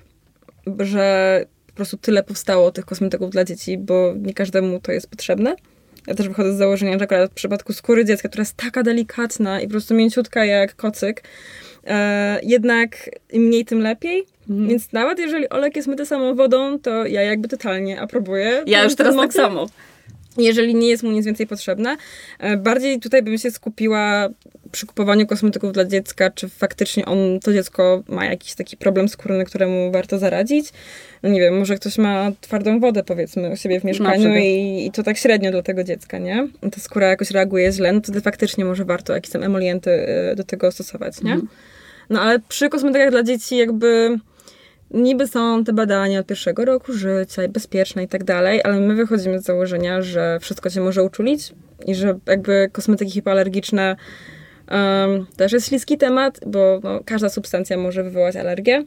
że po prostu tyle powstało tych kosmetyków dla dzieci, bo nie każdemu to jest potrzebne. Ja też wychodzę z założenia, że akurat w przypadku skóry dziecka, która jest taka delikatna i po prostu mięciutka jak kocyk, e, jednak im mniej, tym lepiej. Mhm. Więc nawet jeżeli olek jest myty samą wodą, to ja jakby totalnie aprobuję. Ja ten- już teraz ten tak motyw. samo. Jeżeli nie jest mu nic więcej potrzebne. E, Bardziej tutaj bym się skupiła przy kupowaniu kosmetyków dla dziecka, czy faktycznie on, to dziecko ma jakiś taki problem skórny, któremu warto zaradzić. No nie wiem, może ktoś ma twardą wodę, powiedzmy, u siebie w mieszkaniu przykład. i, i to tak średnio dla tego dziecka, nie? I ta skóra jakoś reaguje źle, no to wtedy faktycznie może warto jakieś tam emolienty e, do tego stosować, nie? Mhm. No ale przy kosmetykach dla dzieci jakby niby są te badania od pierwszego roku życia i bezpieczne i tak dalej, ale my wychodzimy z założenia, że wszystko się może uczulić i że jakby kosmetyki hipoalergiczne um, też jest śliski temat, bo no, każda substancja może wywołać alergię.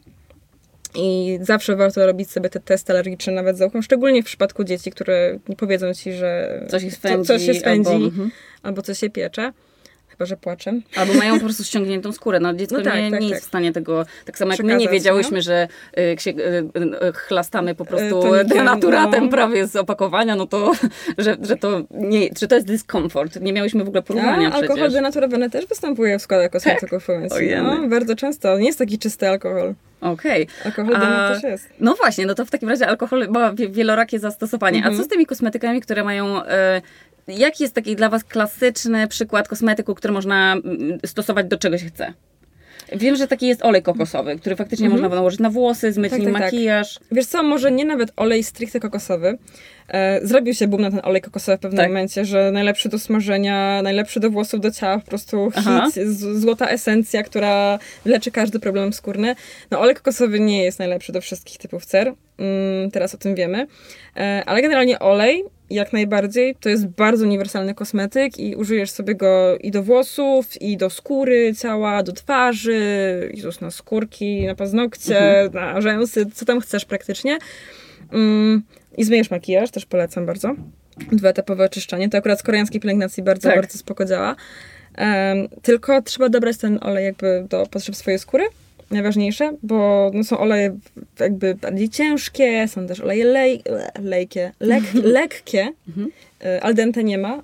I zawsze warto robić sobie te testy alergiczne nawet za uchem, szczególnie w przypadku dzieci, które nie powiedzą ci, że Coś ich co- spędzi. coś się spędzi Albo, mhm. albo coś się piecze. Chyba że płaczem. Albo mają po prostu ściągniętą skórę. No dziecko No tak, nie, tak, nie tak. jest w stanie tego, tak samo jak my Przekazać, nie wiedziałyśmy, no. że y, jak się y, y, chlastamy po prostu tonikiem, denaturatem no. prawie z opakowania, no to, że, że to nie, że to jest dyskomfort. Nie miałyśmy w ogóle porównania A, alkohol przecież. denaturowany też występuje w składach kosmetyków. Tak. Ojej. No, bardzo często. Nie jest taki czysty alkohol. Okej. Alkohol A- dena też jest. No właśnie, no to w takim razie alkohol ma wie- wielorakie zastosowanie. Mhm. A co z tymi kosmetykami, które mają... Y, jaki jest taki dla was klasyczny przykład kosmetyku, który można mm, stosować do czego się chce? Wiem, że taki jest olej kokosowy, który faktycznie Mhm. można nałożyć na włosy, zmyć Tak, nim tak, tak. makijaż. Wiesz co, może nie nawet olej stricte kokosowy. E, zrobił się boom na ten olej kokosowy w pewnym Tak. momencie, że najlepszy do smażenia, najlepszy do włosów, do ciała, po prostu Aha. hit, z, złota esencja, która leczy każdy problem skórny. No olej kokosowy nie jest najlepszy do wszystkich typów cer. Mm, teraz o tym wiemy. E, ale generalnie olej, jak najbardziej, to jest bardzo uniwersalny kosmetyk i użyjesz sobie go i do włosów, i do skóry ciała, do twarzy, Jezus, na skórki, na paznokcie, Mhm. na rzęsy, co tam chcesz praktycznie. Mm, I zmyjesz makijaż, też polecam bardzo. Dwuetapowe oczyszczanie, to akurat z koreańskiej pielęgnacji bardzo, Tak. bardzo spoko działa. Em, tylko trzeba dobrać ten olej jakby do potrzeb swojej skóry. Najważniejsze, bo no, są oleje jakby bardziej ciężkie, są też oleje lej, le, lejkie, lek, lekkie, Mhm. y, al dente nie ma,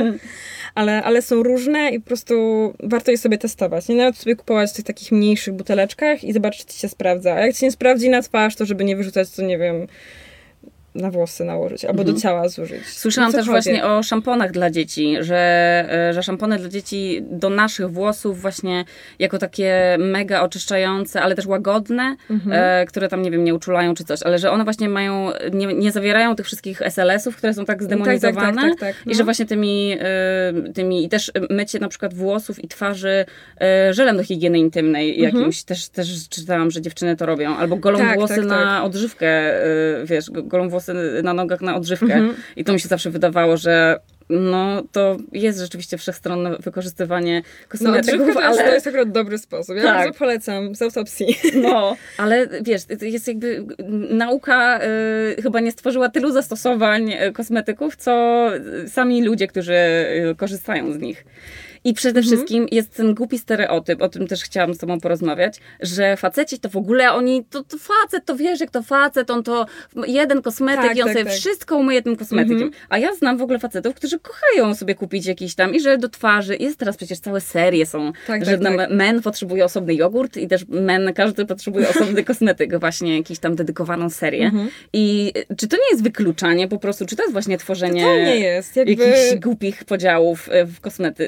ale, ale są różne i po prostu warto je sobie testować. Nie nawet sobie kupować w tych takich mniejszych buteleczkach i zobaczyć, czy ci się sprawdza. A jak ci nie sprawdzi na twarz, to żeby nie wyrzucać, to nie wiem, na włosy nałożyć albo Mhm. do ciała zużyć. Słyszałam O co też chodzi? właśnie o szamponach dla dzieci, że, e, że szampony dla dzieci do naszych włosów właśnie jako takie mega oczyszczające, ale też łagodne, Mhm. e, które tam, nie wiem, nie uczulają czy coś, ale że one właśnie mają, nie, nie zawierają tych wszystkich es el esów, które są tak zdemonizowane Tak, tak, tak, tak, i no. że właśnie tymi, e, tymi i też mycie na przykład włosów i twarzy e, żelem do higieny intymnej jakimś, też, też czytałam, że dziewczyny to robią, albo golą Mhm. Tak, włosy tak, na tak. odżywkę, e, wiesz, go- golą włosy na nogach na odżywkę. Mhm. I to mi się zawsze wydawało, że no to jest rzeczywiście wszechstronne wykorzystywanie No, kosmetyków, odżywka to, jest, ale... to jest akurat dobry sposób. Ja Tak. bardzo polecam z autopsji. No, ale wiesz, to jest jakby nauka y, chyba nie stworzyła tylu zastosowań y, kosmetyków, co sami ludzie, którzy y, korzystają z nich. I przede Mhm. wszystkim jest ten głupi stereotyp, o tym też chciałam z tobą porozmawiać, że faceci to w ogóle oni, to, to facet, to wiesz, jak to facet, on to jeden kosmetyk Tak, i on tak, sobie tak. wszystko umyje tym kosmetykiem. Mhm. A ja znam w ogóle facetów, którzy kochają sobie kupić jakiś tam i że do twarzy, jest teraz przecież całe serie są, Tak, że tak, na tak. men potrzebuje osobny jogurt i też men, każdy potrzebuje osobny kosmetyk, właśnie jakiś tam dedykowaną serię. Mhm. I czy to nie jest wykluczanie po prostu, czy to jest właśnie tworzenie To nie jest. Jakby jakichś głupich podziałów e, w kosmety, w, jest ko-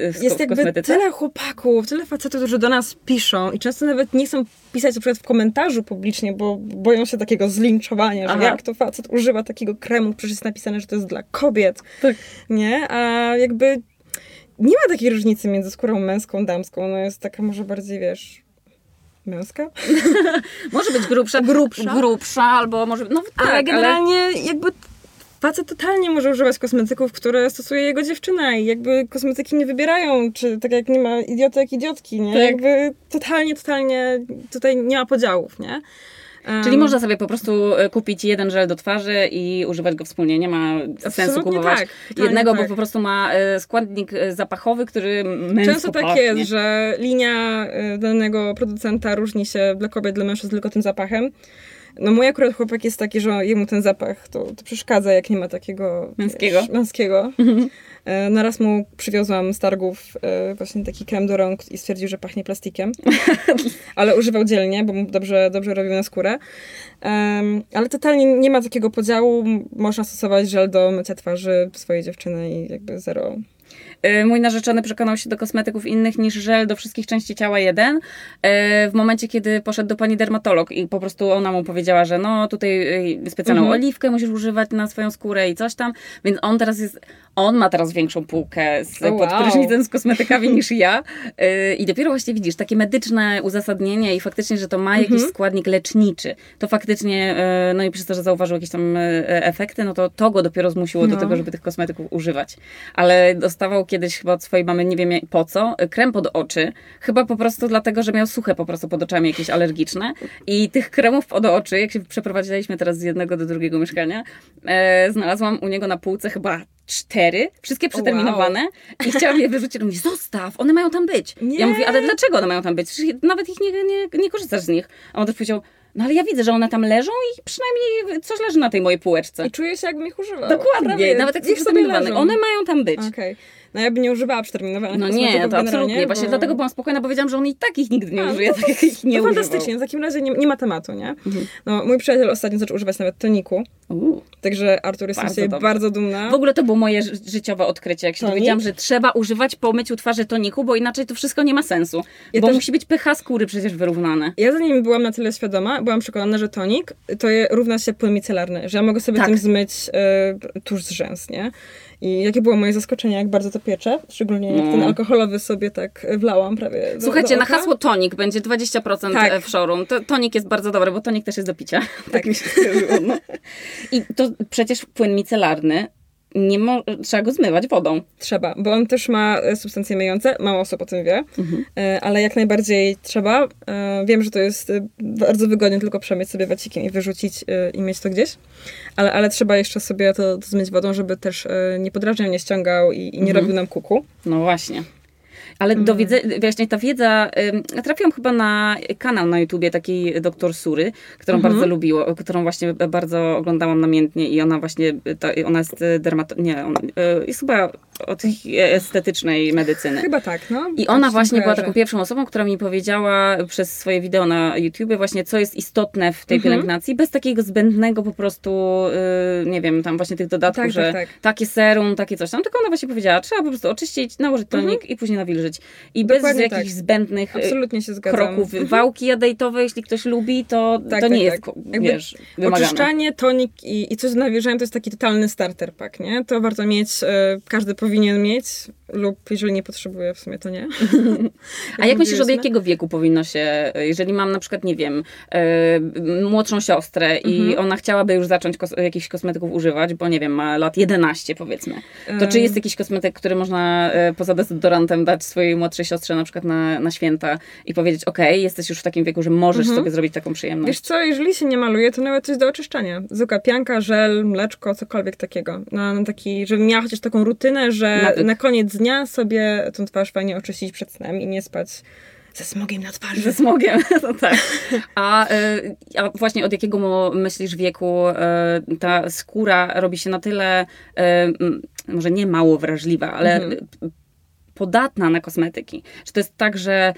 jakby kosmetyce? tyle chłopaków, tyle facetów, którzy do nas piszą i często nawet nie chcą pisać na przykład w komentarzu publicznie, bo boją się takiego zlinczowania, że Aha. jak to facet używa takiego kremu, przecież jest napisane, że to jest dla kobiet. Tak. Nie? A jakby nie ma takiej różnicy między skórą męską, damską. No jest taka może bardziej, wiesz, męska? Może być grubsza, Grubsza. grubsza albo może... No tak, ale generalnie jakby facet totalnie może używać kosmetyków, które stosuje jego dziewczyna i jakby kosmetyki nie wybierają, czy tak jak nie ma idioty jak idiotki, nie? Tak. Jakby totalnie, totalnie tutaj nie ma podziałów, nie? Um, Czyli można sobie po prostu kupić jeden żel do twarzy i używać go wspólnie. Nie ma sensu kupować tak, totalnie jednego, tak. bo po prostu ma e, składnik e, zapachowy, który męsko Często tak pachnie. jest, że linia y, danego producenta różni się dla kobiet, dla mężczyzn tylko tym zapachem. No mój akurat chłopak jest taki, że jemu ten zapach to, to przeszkadza, jak nie ma takiego Męskiego. Wiesz, męskiego. E, Naraz mu przywiozłam z targów e, właśnie taki krem do rąk i stwierdził, że pachnie plastikiem. Ale używał dzielnie, bo mu dobrze, dobrze robił na skórę. Um, ale totalnie nie ma takiego podziału. Można stosować żel do mycia twarzy swojej dziewczyny i jakby zero... Mój narzeczony przekonał się do kosmetyków innych niż żel do wszystkich części ciała jeden. W momencie, kiedy poszedł do pani dermatolog i po prostu ona mu powiedziała, że no tutaj specjalną Mhm. oliwkę musisz używać na swoją skórę i coś tam. Więc on teraz jest, on ma teraz większą półkę z, Oh, pod wow. prysznicem z kosmetykami niż ja. I dopiero właśnie widzisz takie medyczne uzasadnienie i faktycznie, że to ma jakiś Mhm. składnik leczniczy. To faktycznie, no i przez to, że zauważył jakieś tam efekty, no to to go dopiero zmusiło do No. tego, żeby tych kosmetyków używać. Ale dostawał kiedyś chyba od swojej mamy, nie wiem po co, krem pod oczy. Chyba po prostu dlatego, że miał suche po prostu pod oczami jakieś alergiczne. I tych kremów pod oczy, jak się przeprowadziliśmy teraz z jednego do drugiego mieszkania, e, znalazłam u niego na półce chyba cztery, wszystkie przeterminowane. I chciałam je wyrzucić. On mówi, zostaw, one mają tam być. Nie. Ja mówię, ale dlaczego one mają tam być? Przecież nawet ich nie, nie, nie korzystasz z nich. A on też powiedział, no ale ja widzę, że one tam leżą i przynajmniej coś leży na tej mojej półeczce. I czuję się, jakbym ich używała. Dokładnie, Prawie. nawet jak są Niech sobie przeterminowane. leżą. One mają tam być. Okej. No ja bym nie używała przeterminowanych No kosmetyków nie, to generalnie, absolutnie. Właśnie bo... dlatego byłam spokojna, bo wiedziałam, że on i tak ich nigdy nie A, użyje, no tak jak ich nie to używał. fantastycznie, w takim razie nie, nie ma tematu, nie? Mhm. No, mój przyjaciel ostatnio zaczął używać nawet toniku, Uuu. także Artur, jestem Bardzo z siebie dobrze. bardzo dumna. W ogóle to było moje ży- życiowe odkrycie, jak się Tonik? dowiedziałam, że trzeba używać po myciu twarzy toniku, bo inaczej to wszystko nie ma sensu. Ja bo też- musi być pH skóry przecież wyrównane. Ja zanim byłam na tyle świadoma, byłam przekonana, że tonik to je, równa się płyn micelarny, że ja mogę sobie Tak. tym zmyć y, tusz z rzęs, nie? I jakie było moje zaskoczenie, jak bardzo to piecze, szczególnie jak No. ten alkoholowy sobie tak wlałam prawie do, Słuchajcie, do na oka. hasło tonik będzie dwadzieścia procent Tak. w showroom. To, tonik jest bardzo dobry, bo tonik też jest do picia. Tak mi się skojarzyło. No. I to przecież płyn micelarny, nie mo- trzeba go zmywać wodą. Trzeba, bo on też ma e, substancje myjące, mało osób o tym wie, Mhm. e, ale jak najbardziej trzeba. E, Wiem, że to jest e, bardzo wygodnie tylko przemyć sobie wacikiem i wyrzucić e, i mieć to gdzieś, ale, ale trzeba jeszcze sobie to, to zmyć wodą, żeby też e, nie podrażniał, nie ściągał i, i nie Mhm. robił nam kuku. No właśnie. Ale Mm. do wiedzy, właśnie ta wiedza, ym, trafiłam chyba na kanał na YouTubie takiej doktor Sury, którą Mhm. bardzo lubiło, którą właśnie bardzo oglądałam namiętnie i ona właśnie, ta, ona jest dermato... nie, ona, y, jest chyba od estetycznej medycyny. Chyba tak, no. I Tak ona się właśnie była kojarzy. taką pierwszą osobą, która mi powiedziała przez swoje wideo na YouTubie właśnie, co jest istotne w tej Mhm. pielęgnacji, bez takiego zbędnego po prostu, y, nie wiem, tam właśnie tych dodatków, Tak, że tak, tak. takie serum, takie coś tam, tylko ona właśnie powiedziała, trzeba po prostu oczyścić, nałożyć tonik i później nawilżyć. I Mhm. Dokładnie bez jakichś tak. zbędnych y, Absolutnie się zgadzam. kroków. Wałki jadejtowe, jeśli ktoś lubi, to, Tak, to nie tak, jest, tak. ko- Jakby wiesz, wymagane. Oczyszczanie, tonik i, i coś do nawilżania to jest taki totalny starter pack, nie? To warto mieć, e, każdy powinien mieć, lub jeżeli nie potrzebuje, w sumie to nie. A jak myślisz, od mówiliśmy. jakiego wieku powinno się, jeżeli mam na przykład, nie wiem, e, młodszą siostrę i Mhm. ona chciałaby już zacząć kos- jakichś kosmetyków używać, bo nie wiem, ma lat jedenaście powiedzmy, to czy Em. jest jakiś kosmetyk, który można e, poza dezodorantem dać swojej młodszej siostrze na przykład na, na święta i powiedzieć, okej, jesteś już w takim wieku, że możesz Mhm. sobie zrobić taką przyjemność. Wiesz co, jeżeli się nie maluje, to nawet coś do oczyszczania. Zwykła pianka, żel, mleczko, cokolwiek takiego. Na, na taki, żebym miała chociaż taką rutynę, że Nawyk. na koniec dnia sobie tą twarz fajnie oczyścić przed snem i nie spać ze smogiem na twarzy. Ze smogiem, to tak. A, y, a właśnie od jakiego mo- myślisz wieku y, ta skóra robi się na tyle, y, m, może nie mało wrażliwa, ale Mhm. y, podatna na kosmetyki? Czy to jest tak, że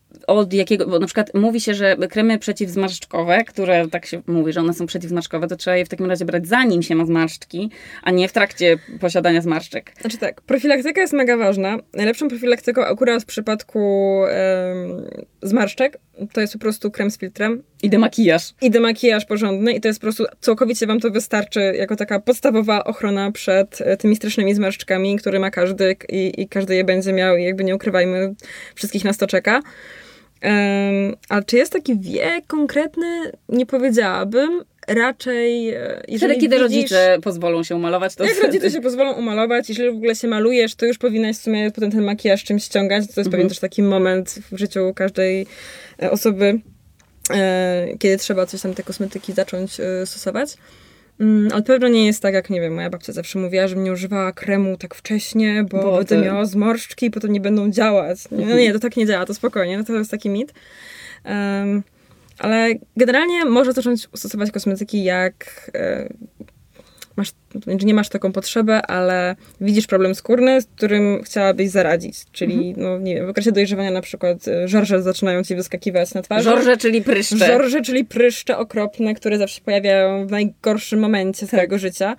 od jakiego, bo na przykład mówi się, że kremy przeciwzmarszczkowe, które tak się mówi, że one są przeciwzmarszczkowe, to trzeba je w takim razie brać zanim się ma zmarszczki, a nie w trakcie posiadania zmarszczek. Znaczy tak, profilaktyka jest mega ważna. Najlepszą profilaktyką akurat w przypadku em, zmarszczek to jest po prostu krem z filtrem. I demakijaż. I demakijaż porządny i to jest po prostu, całkowicie wam to wystarczy jako taka podstawowa ochrona przed e, tymi strasznymi zmarszczkami, które ma każdy i, i każdy je będzie miał i jakby nie ukrywajmy, wszystkich nas to czeka. Um, a czy jest taki wiek konkretny? Nie powiedziałabym. Raczej, jeżeli Wtedy, kiedy widzisz, rodzice pozwolą się umalować, to jak wtedy... rodzice się pozwolą umalować, jeżeli w ogóle się malujesz, to już powinnaś w sumie potem ten makijaż czymś ściągać. To jest Mhm. pewien też taki moment w życiu każdej e, osoby, e, kiedy trzeba coś tam, te kosmetyki zacząć e, stosować. Mm, ale pewno nie jest tak, jak nie wiem, moja babcia zawsze mówiła, żebym nie używała kremu tak wcześnie, bo, Bo będę to- miała zmarszczki i potem nie będą działać. Nie, no nie, to tak nie działa, to spokojnie, no to jest taki mit. Um, ale generalnie można zacząć stosować kosmetyki, jak e, masz, znaczy nie masz taką potrzebę, ale widzisz problem skórny, z którym chciałabyś zaradzić. Czyli, no nie wiem, w okresie dojrzewania na przykład e, żarże zaczynają ci wyskakiwać na twarzy. Żorże, czyli pryszcze. Żorże, czyli pryszcze okropne, które zawsze się pojawiają w najgorszym momencie swojego życia.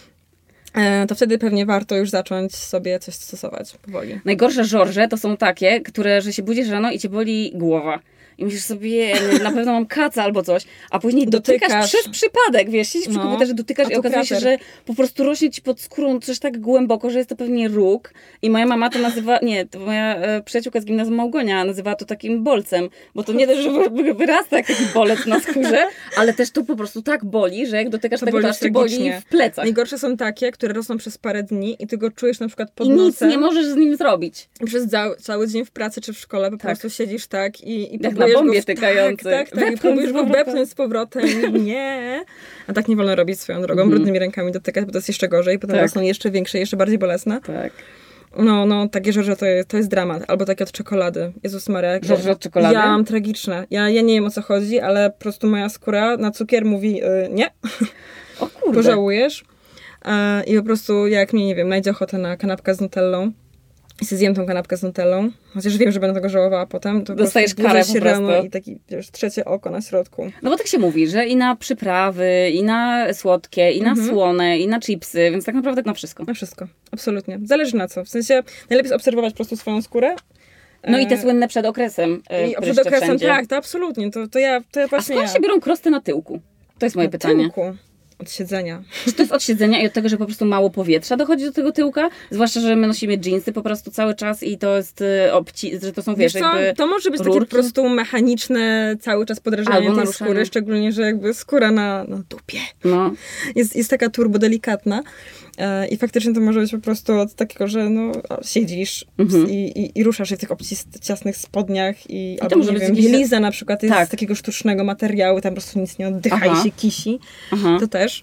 E, to wtedy pewnie warto już zacząć sobie coś stosować powoli. Najgorsze żorże to są takie, które, że się budzisz rano i cię boli głowa. I myślisz sobie, na pewno mam kaca albo coś, a później dotykasz, Dotykasz. przez przypadek, wiesz, siedzisz przy No. komputerze, dotykasz A i to okazuje się, krater. że po prostu rośnie ci pod skórą coś tak głęboko, że jest to pewnie róg. I moja mama to nazywa, nie, to moja e, przyjaciółka z gimnazjum Małgonia nazywała to takim bolcem, bo to nie też, że wy- wyrasta jak taki bolec na skórze, ale też to po prostu tak boli, że jak dotykasz To tego, boli to aż cię boli tragicznie. w plecach. Najgorsze są takie, które rosną przez parę dni i ty go czujesz na przykład pod I nic nosem. nie możesz z nim zrobić. I przez cały, cały dzień w pracy czy w szkole po Tak. prostu siedzisz tak i, i Jak na próbujesz bombie go w, tykający. Tak, tak, tak. I Wepchnąć próbujesz z go powrotem. wepchnąć z powrotem i nie. A tak nie wolno robić swoją drogą, Mhm. brudnymi rękami dotykać, bo to jest jeszcze gorzej. Potem Tak. rosną jeszcze większe, jeszcze bardziej bolesne. Tak. No, no, takie żorże to jest, to jest dramat. Albo takie od czekolady. Jezus Maria. jak- Żorże od czekolady? Ja mam tragiczne. Ja, ja nie wiem, o co chodzi, ale po prostu moja skóra na cukier mówi y, nie, O kurde. pożałujesz. E, I po prostu jak mnie, nie wiem, najdzie ochotę na kanapkę z nutellą i sobie zjem tą kanapkę z nutellą, chociaż wiem, że będę tego żałowała potem, to Dostajesz po prostu karę budzę się po prostu. rano i taki, wiesz, trzecie oko na środku. No bo tak się mówi, że i na przyprawy, i na słodkie, i na Mhm. słone, i na chipsy, więc tak naprawdę na wszystko. Na wszystko, absolutnie. Zależy na co. W sensie najlepiej jest obserwować po prostu swoją skórę. No i te E, słynne przed okresem e, I pryszcze przed okresem, wszędzie. tak, to absolutnie. To, to ja, to ja A właśnie skąd ja. się biorą krosty na tyłku? To jest moje Na pytanie. tyłku. Od siedzenia. Czy to jest od siedzenia i od tego, że po prostu mało powietrza dochodzi do tego tyłka? Zwłaszcza, że my nosimy dżinsy po prostu cały czas i to jest e, obci- że to są, wiesz, Wiesz co, jakby... to może być takie rurki? po prostu mechaniczne cały czas podrażanie Albo tej naruszenie. skóry, szczególnie, że jakby skóra na, na dupie No, jest, jest taka turbo delikatna e, i faktycznie to może być po prostu od takiego, że no, o, siedzisz Mhm. i, i, i ruszasz się w tych obcis- ciasnych spodniach i to albo, może nie być wiem, jakiś- bieliza na przykład jest Tak. z takiego sztucznego materiału, tam po prostu nic nie oddycha Aha. i się kisi. aha. To też.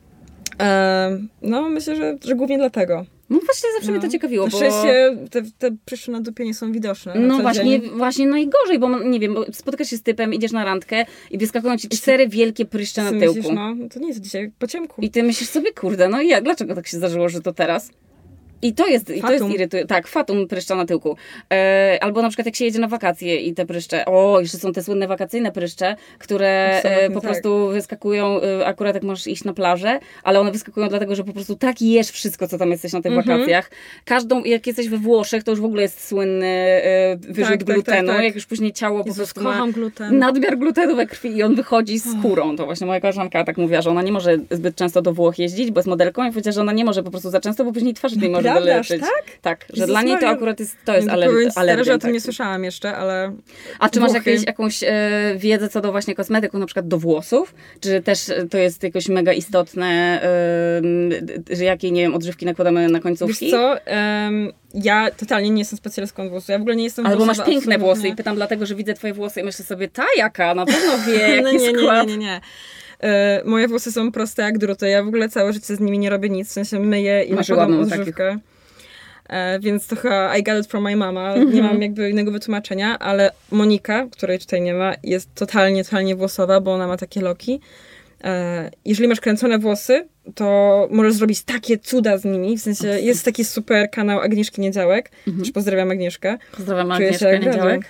E, no myślę, że, że głównie dlatego. No właśnie zawsze mnie to No. ciekawiło, Na bo... szczęście te, te pryszcze na dupie nie są widoczne. na No co właśnie, dzień. właśnie najgorzej, bo nie wiem, bo spotykasz się z typem, idziesz na randkę i wyskakują ci cztery wielkie pryszcze na Ty tyłku. myślisz, no, to nie jest dzisiaj po ciemku. I ty myślisz sobie, kurde, no i jak, dlaczego tak się zdarzyło, że to teraz? I to jest, i to jest Fatum. irytujące. Tak, fatum pryszcza na tyłku. E, albo na przykład jak się jedzie na wakacje i te pryszcze, o, jeszcze są te słynne wakacyjne pryszcze, które e, Absolutnie po tak. prostu wyskakują, e, akurat jak możesz iść na plażę, ale one wyskakują dlatego, że po prostu tak jesz wszystko, co tam jesteś na tych Mhm. wakacjach. Każdą, jak jesteś we Włoszech, to już w ogóle jest słynny e, wyrzut Tak, tak, tak, glutenu, tak. jak już później ciało po Jezus, prostu ma kocham gluten. nadmiar glutenu we krwi i on wychodzi z skórą. To właśnie moja koleżanka tak mówiła, że ona nie może zbyt często do Włoch jeździć, bo jest modelką i powiedziała, że ona nie może po prostu za często, bo później twarz nie może Naprawdę, doleczyć. tak? Tak, że Jezus dla niej to Maria. akurat jest, to jest Nie, ale, powiem ci szczerze, że alergen. o tym nie taki. słyszałam jeszcze, ale... A czy masz Włochy. jakieś, jakąś e, wiedzę co do właśnie kosmetyków, na przykład do włosów? Czy też e, to jest jakoś mega istotne, e, że jakie, nie wiem, odżywki nakładamy na końcówki? Wiesz co, em, ja totalnie nie jestem specjalistką od włosów. Ja w ogóle nie jestem Albo masz włosowa, piękne absolutnie. włosy i pytam dlatego, że widzę twoje włosy i myślę sobie, ta jaka, na pewno wie, jaki No nie, nie, nie, skład. nie, nie. E, moje włosy są proste jak druty. Ja w ogóle całe życie z nimi nie robię nic. W sensie myję i Masz nakładam ładną odżywkę. E, więc to chyba I got it from my mama. Mhm. Nie mam jakby innego wytłumaczenia, ale Monika, której tutaj nie ma, jest totalnie, totalnie włosowa, bo ona ma takie loki. E, jeżeli masz kręcone włosy, to możesz zrobić takie cuda z nimi. W sensie jest taki super kanał Agnieszki Niedziałek. Mhm. Też pozdrawiam Agnieszkę. Pozdrawiam Czuję się Agnieszkę jak Niedziałek.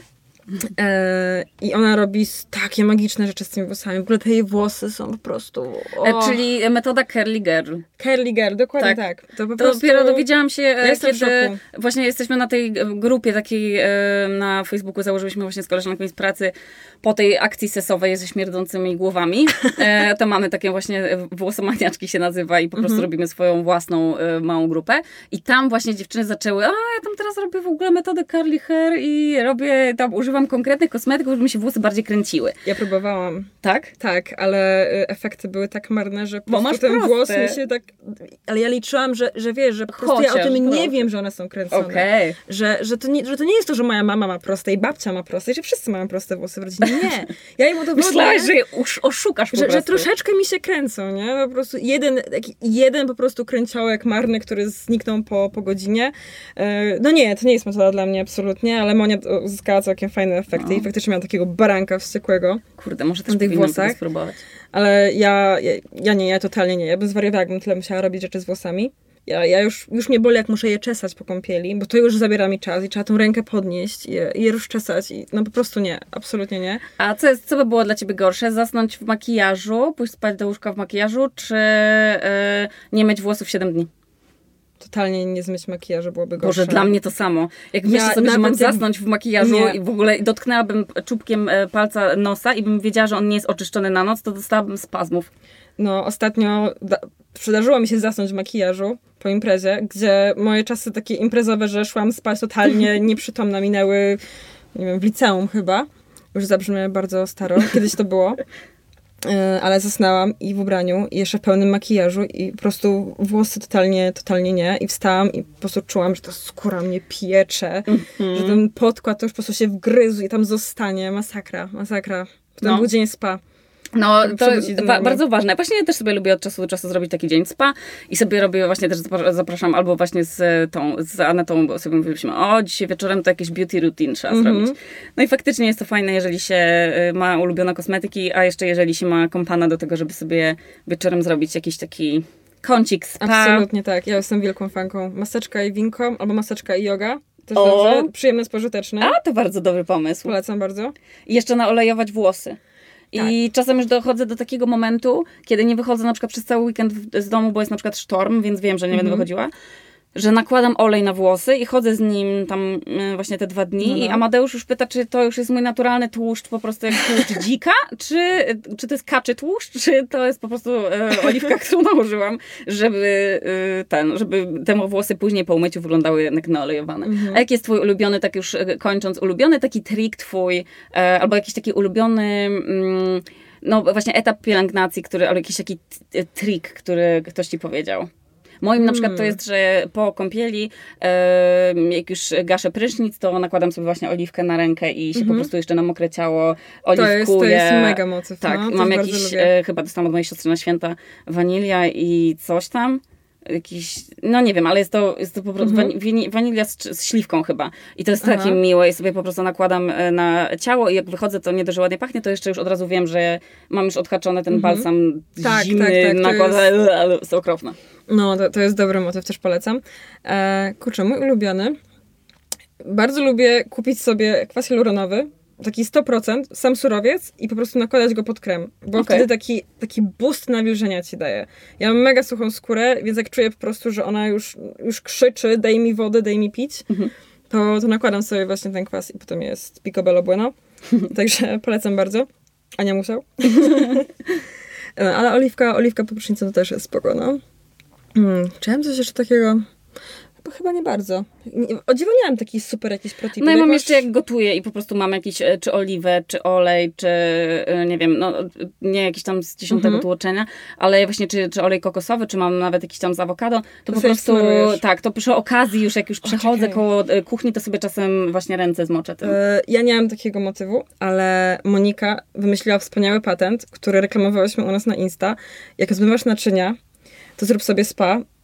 E, I ona robi takie magiczne rzeczy z tymi włosami. W ogóle te jej włosy są po prostu... E, czyli metoda curly girl. Curly girl, dokładnie tak. tak. To po to prostu... dopiero dowiedziałam się, ja kiedy właśnie jesteśmy na tej grupie takiej e, na Facebooku, założyliśmy właśnie z koleżanką z pracy po tej akcji sesowej ze śmierdzącymi głowami. E, to mamy takie właśnie włosomaniaczki się nazywa i po prostu mm-hmm. robimy swoją własną e, małą grupę. I tam właśnie dziewczyny zaczęły, a ja tam teraz robię w ogóle metodę curly hair i robię, tam używam konkretnych kosmetyków, żeby mi się włosy bardziej kręciły. Ja próbowałam. Tak? Tak, ale efekty były tak marne, że po Bo prostu ten włos mi się tak... Ale ja liczyłam, że, że wiesz, że po prostu Chociaż, ja o tym proste. nie wiem, że one są kręcone. Okay. Że, że, to nie, że to nie jest to, że moja mama ma proste i babcia ma proste i że wszyscy mają proste włosy w rodzinie. Nie. Ja im udowodnię... Myślałaś, że je oszukasz po że, prostu. Że troszeczkę mi się kręcą, nie? Po prostu jeden, taki jeden po prostu kręciołek marny, który zniknął po, po godzinie. No nie, to nie jest metoda dla mnie absolutnie, ale Monia uzyskała całkiem fajne efekty no. i faktycznie miałam takiego baranka wściekłego. Kurde, może też powinnam tego spróbować. Ale ja, ja, ja nie, ja totalnie nie. Ja bym zwariowała, jakbym tyle musiała robić rzeczy z włosami. Ja, ja już, już mnie boli, jak muszę je czesać po kąpieli, bo to już zabiera mi czas i trzeba tą rękę podnieść i je, i je rozczesać. I no po prostu nie, absolutnie nie. A co, jest, co by było dla ciebie gorsze? Zasnąć w makijażu, pójść spać do łóżka w makijażu, czy yy, nie myć włosów siedem dni? Totalnie nie zmyć makijażu byłoby gorsze. Boże, dla mnie to samo. Jak ja myślę sobie, że mam zasnąć w makijażu nie. i w ogóle dotknęłabym czubkiem palca nosa i bym wiedziała, że on nie jest oczyszczony na noc, to dostałabym spazmów. No, ostatnio da- przydarzyło mi się zasnąć w makijażu po imprezie, gdzie moje czasy takie imprezowe, że szłam spać totalnie nieprzytomna, minęły, nie wiem, w liceum chyba. Już zabrzmi bardzo staro. Kiedyś to było. Ale zasnęłam i w ubraniu, i jeszcze w pełnym makijażu i po prostu włosy totalnie, totalnie nie. I wstałam i po prostu czułam, że ta skóra mnie piecze, mm-hmm. że ten podkład to już po prostu się wgryzł i tam zostanie. Masakra, masakra. Potem no. był dzień spa. No, to wa- bardzo ważne. Właśnie ja też sobie lubię od czasu do czasu zrobić taki dzień spa i sobie robię właśnie też zapraszam albo właśnie z tą, z Anetą, bo sobie mówiliśmy, o, dzisiaj wieczorem to jakieś beauty routine trzeba mm-hmm. zrobić. No i faktycznie jest to fajne, jeżeli się ma ulubione kosmetyki, a jeszcze jeżeli się ma kompana do tego, żeby sobie wieczorem zrobić jakiś taki kącik spa. Absolutnie tak. Ja jestem wielką fanką. Maseczka i winko, albo maseczka i yoga. Też o. dobrze. Przyjemne, spożyteczne. A, to bardzo dobry pomysł. Polecam bardzo. I jeszcze naolejować włosy. I tak. czasem już dochodzę do takiego momentu, kiedy nie wychodzę na przykład przez cały weekend z domu, bo jest na przykład sztorm, więc wiem, że nie mm-hmm. będę wychodziła, że nakładam olej na włosy i chodzę z nim tam właśnie te dwa dni no. i Amadeusz już pyta, czy to już jest mój naturalny tłuszcz, po prostu jak tłuszcz dzika, czy, czy to jest kaczy tłuszcz, czy to jest po prostu e, oliwka, którą nałożyłam, żeby e, ten, żeby te włosy później po umyciu wyglądały jak naolejowane. Mm-hmm. A jaki jest twój ulubiony, tak już kończąc, ulubiony taki trik twój, e, albo jakiś taki ulubiony mm, no właśnie etap pielęgnacji, który, albo jakiś taki t- trik, który ktoś ci powiedział? Moim na przykład to jest, że po kąpieli, e, jak już gaszę prysznic, to nakładam sobie właśnie oliwkę na rękę i się mm-hmm. po prostu jeszcze na mokre ciało oliwkuję. To jest, to jest mega motyw. Tak, no, mam jakiś, e, chyba dostałam od mojej siostry na święta wanilia i coś tam. Jakiś, no nie wiem, ale jest to, jest to po prostu mm-hmm. wani- wanilia z, z śliwką chyba. I to jest Aha. takie miłe i sobie po prostu nakładam na ciało i jak wychodzę, to nie dość, że ładnie pachnie, to jeszcze już od razu wiem, że mam już odhaczony ten mm-hmm. balsam tak, zimny, tak, tak, nakładam, jest... ale jest okropne. No, to, to jest dobry motyw, też polecam. E, kurczę, mój ulubiony. Bardzo lubię kupić sobie kwas hialuronowy, taki sto procent, sam surowiec i po prostu nakładać go pod krem, bo okay. wtedy taki, taki boost nawilżenia ci daje. Ja mam mega suchą skórę, więc jak czuję po prostu, że ona już, już krzyczy, daj mi wody, daj mi pić, mm-hmm. to, to nakładam sobie właśnie ten kwas i potem jest picobello bueno. Także polecam bardzo. Ania musiał. No, ale oliwka, oliwka po prysznicu to też jest spoko, no. Hmm, czy ja mam coś jeszcze takiego? Chyba nie bardzo. O dziwo nie mam taki super jakiś protip. No i mam jeszcze jak gotuję i po prostu mam jakiś czy oliwę, czy olej, czy nie wiem, no nie jakiś tam z dziesiątego mm-hmm. tłoczenia, ale właśnie czy, czy olej kokosowy, czy mam nawet jakiś tam z awokado, to, to po prostu smarujesz. Tak, to przy okazji już jak już przechodzę o, koło kuchni, to sobie czasem właśnie ręce zmoczę tym. Yy, ja nie mam takiego motywu, ale Monika wymyśliła wspaniały patent, który reklamowałyśmy u nas na Insta. Jak zmywasz naczynia, to zrób sobie spa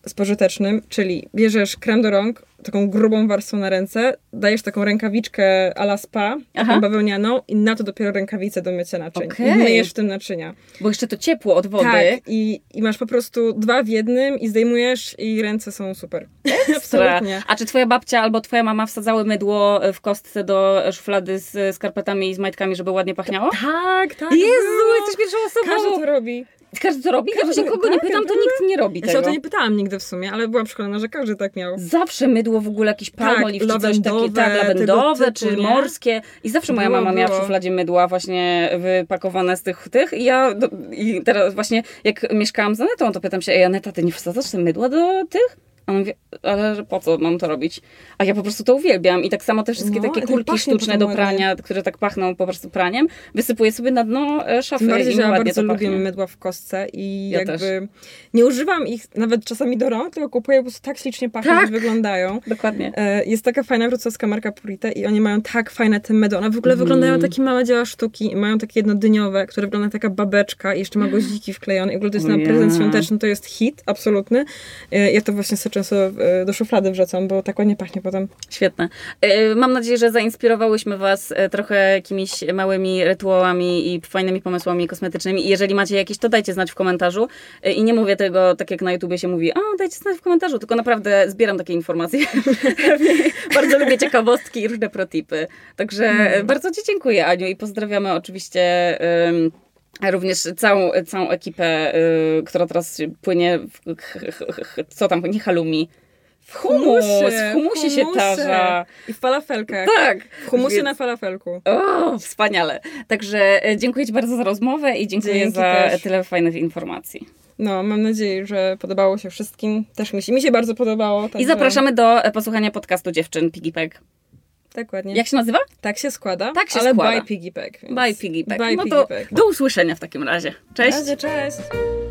spożytecznym, czyli bierzesz krem do rąk, taką grubą warstwą na ręce, dajesz taką rękawiczkę a la spa, taką Aha. bawełnianą i na to dopiero rękawice do mycia naczyń. Okej. I myjesz w tym naczynia. Bo jeszcze to ciepło od wody. Tak, i, i masz po prostu dwa w jednym i zdejmujesz i ręce są super. Absolutnie. A czy twoja babcia albo twoja mama wsadzały mydło w kostce do szuflady z skarpetami i z majtkami, żeby ładnie pachniało? Tak, tak. Jezu, było. jesteś pierwszą osobą. Każdy to robi. Każdy to robi? Ja właśnie kogo nie tak, pytam, to naprawdę? nikt nie robi Ja tego. się o to nie pytałam nigdy w sumie, ale byłam przekonana, że każdy tak miał. Zawsze mydło w ogóle jakieś palmolive Tak, czy coś takiego, lawendowe, tak, lawendowe tego czy typu, nie? morskie. I zawsze moja Było, mama miała w było. szufladzie mydła właśnie wypakowane z tych, tych. I ja do, i teraz właśnie jak mieszkałam z Anetą, to pytam się, ej Aneta, ty nie wsadzasz te mydła do tych? A on mówi, ale po co mam to robić? A ja po prostu to uwielbiam. I tak samo te wszystkie No, takie i tak kulki pachnie sztuczne potem do ładnie. prania, które tak pachną po prostu praniem, wysypuję sobie na dno e, szafy Tym bardziej, i że ja ładnie bardzo to lubię pachnie. mydła w kostce i Ja jakby też. nie używam ich nawet czasami do rąk, tylko kupuję po prostu tak ślicznie pachną, Tak. że wyglądają. Dokładnie. E, Jest taka fajna wrocławska marka Purite i oni mają tak fajne te mydła. One w ogóle Mm. wyglądają takie małe dzieła sztuki i mają takie jedno dyniowe, które wygląda jak taka babeczka i jeszcze ma goździki wklejone i w ogóle to jest O na ja. prezent świąteczny, to jest hit absolutny. E, Ja to właśnie sobie często e, do szuflady wrzucam, bo tak ładnie pachnie potem. Świetne. E, Mam nadzieję, że zainspirowałyśmy Was e, trochę jakimiś małymi rytuałami i fajnymi pomysłami kosmetycznymi. I jeżeli macie jakieś, to dajcie znać w komentarzu. E, I nie mówię tego tak jak na YouTubie się mówi, a dajcie znać w komentarzu, tylko naprawdę zbieram takie informacje. Bardzo lubię ciekawostki i różne protipy. Także e, bardzo Ci dziękuję, Aniu, i pozdrawiamy oczywiście em, również całą, całą ekipę, y, która teraz płynie w, ch, ch, ch, co tam, nie halloumi. W humus, w humusie się tarza. I w falafelkach. Tak. W humusie Więc- na falafelku. O, wspaniale. Także e, dziękuję Ci bardzo za rozmowę i dziękuję Dzięki za też. tyle fajnych informacji. No, mam nadzieję, że podobało się wszystkim. Też mi się, mi się bardzo podobało. I także- zapraszamy do e, posłuchania podcastu Dziewczyn Piggy Pack. Dokładnie. Jak się nazywa? Tak się składa, Tak się ale składa. by Piggy Pack. Więc By Piggy Pack. By No Piggy to Pack. do usłyszenia w takim razie. Cześć. Na razie, cześć.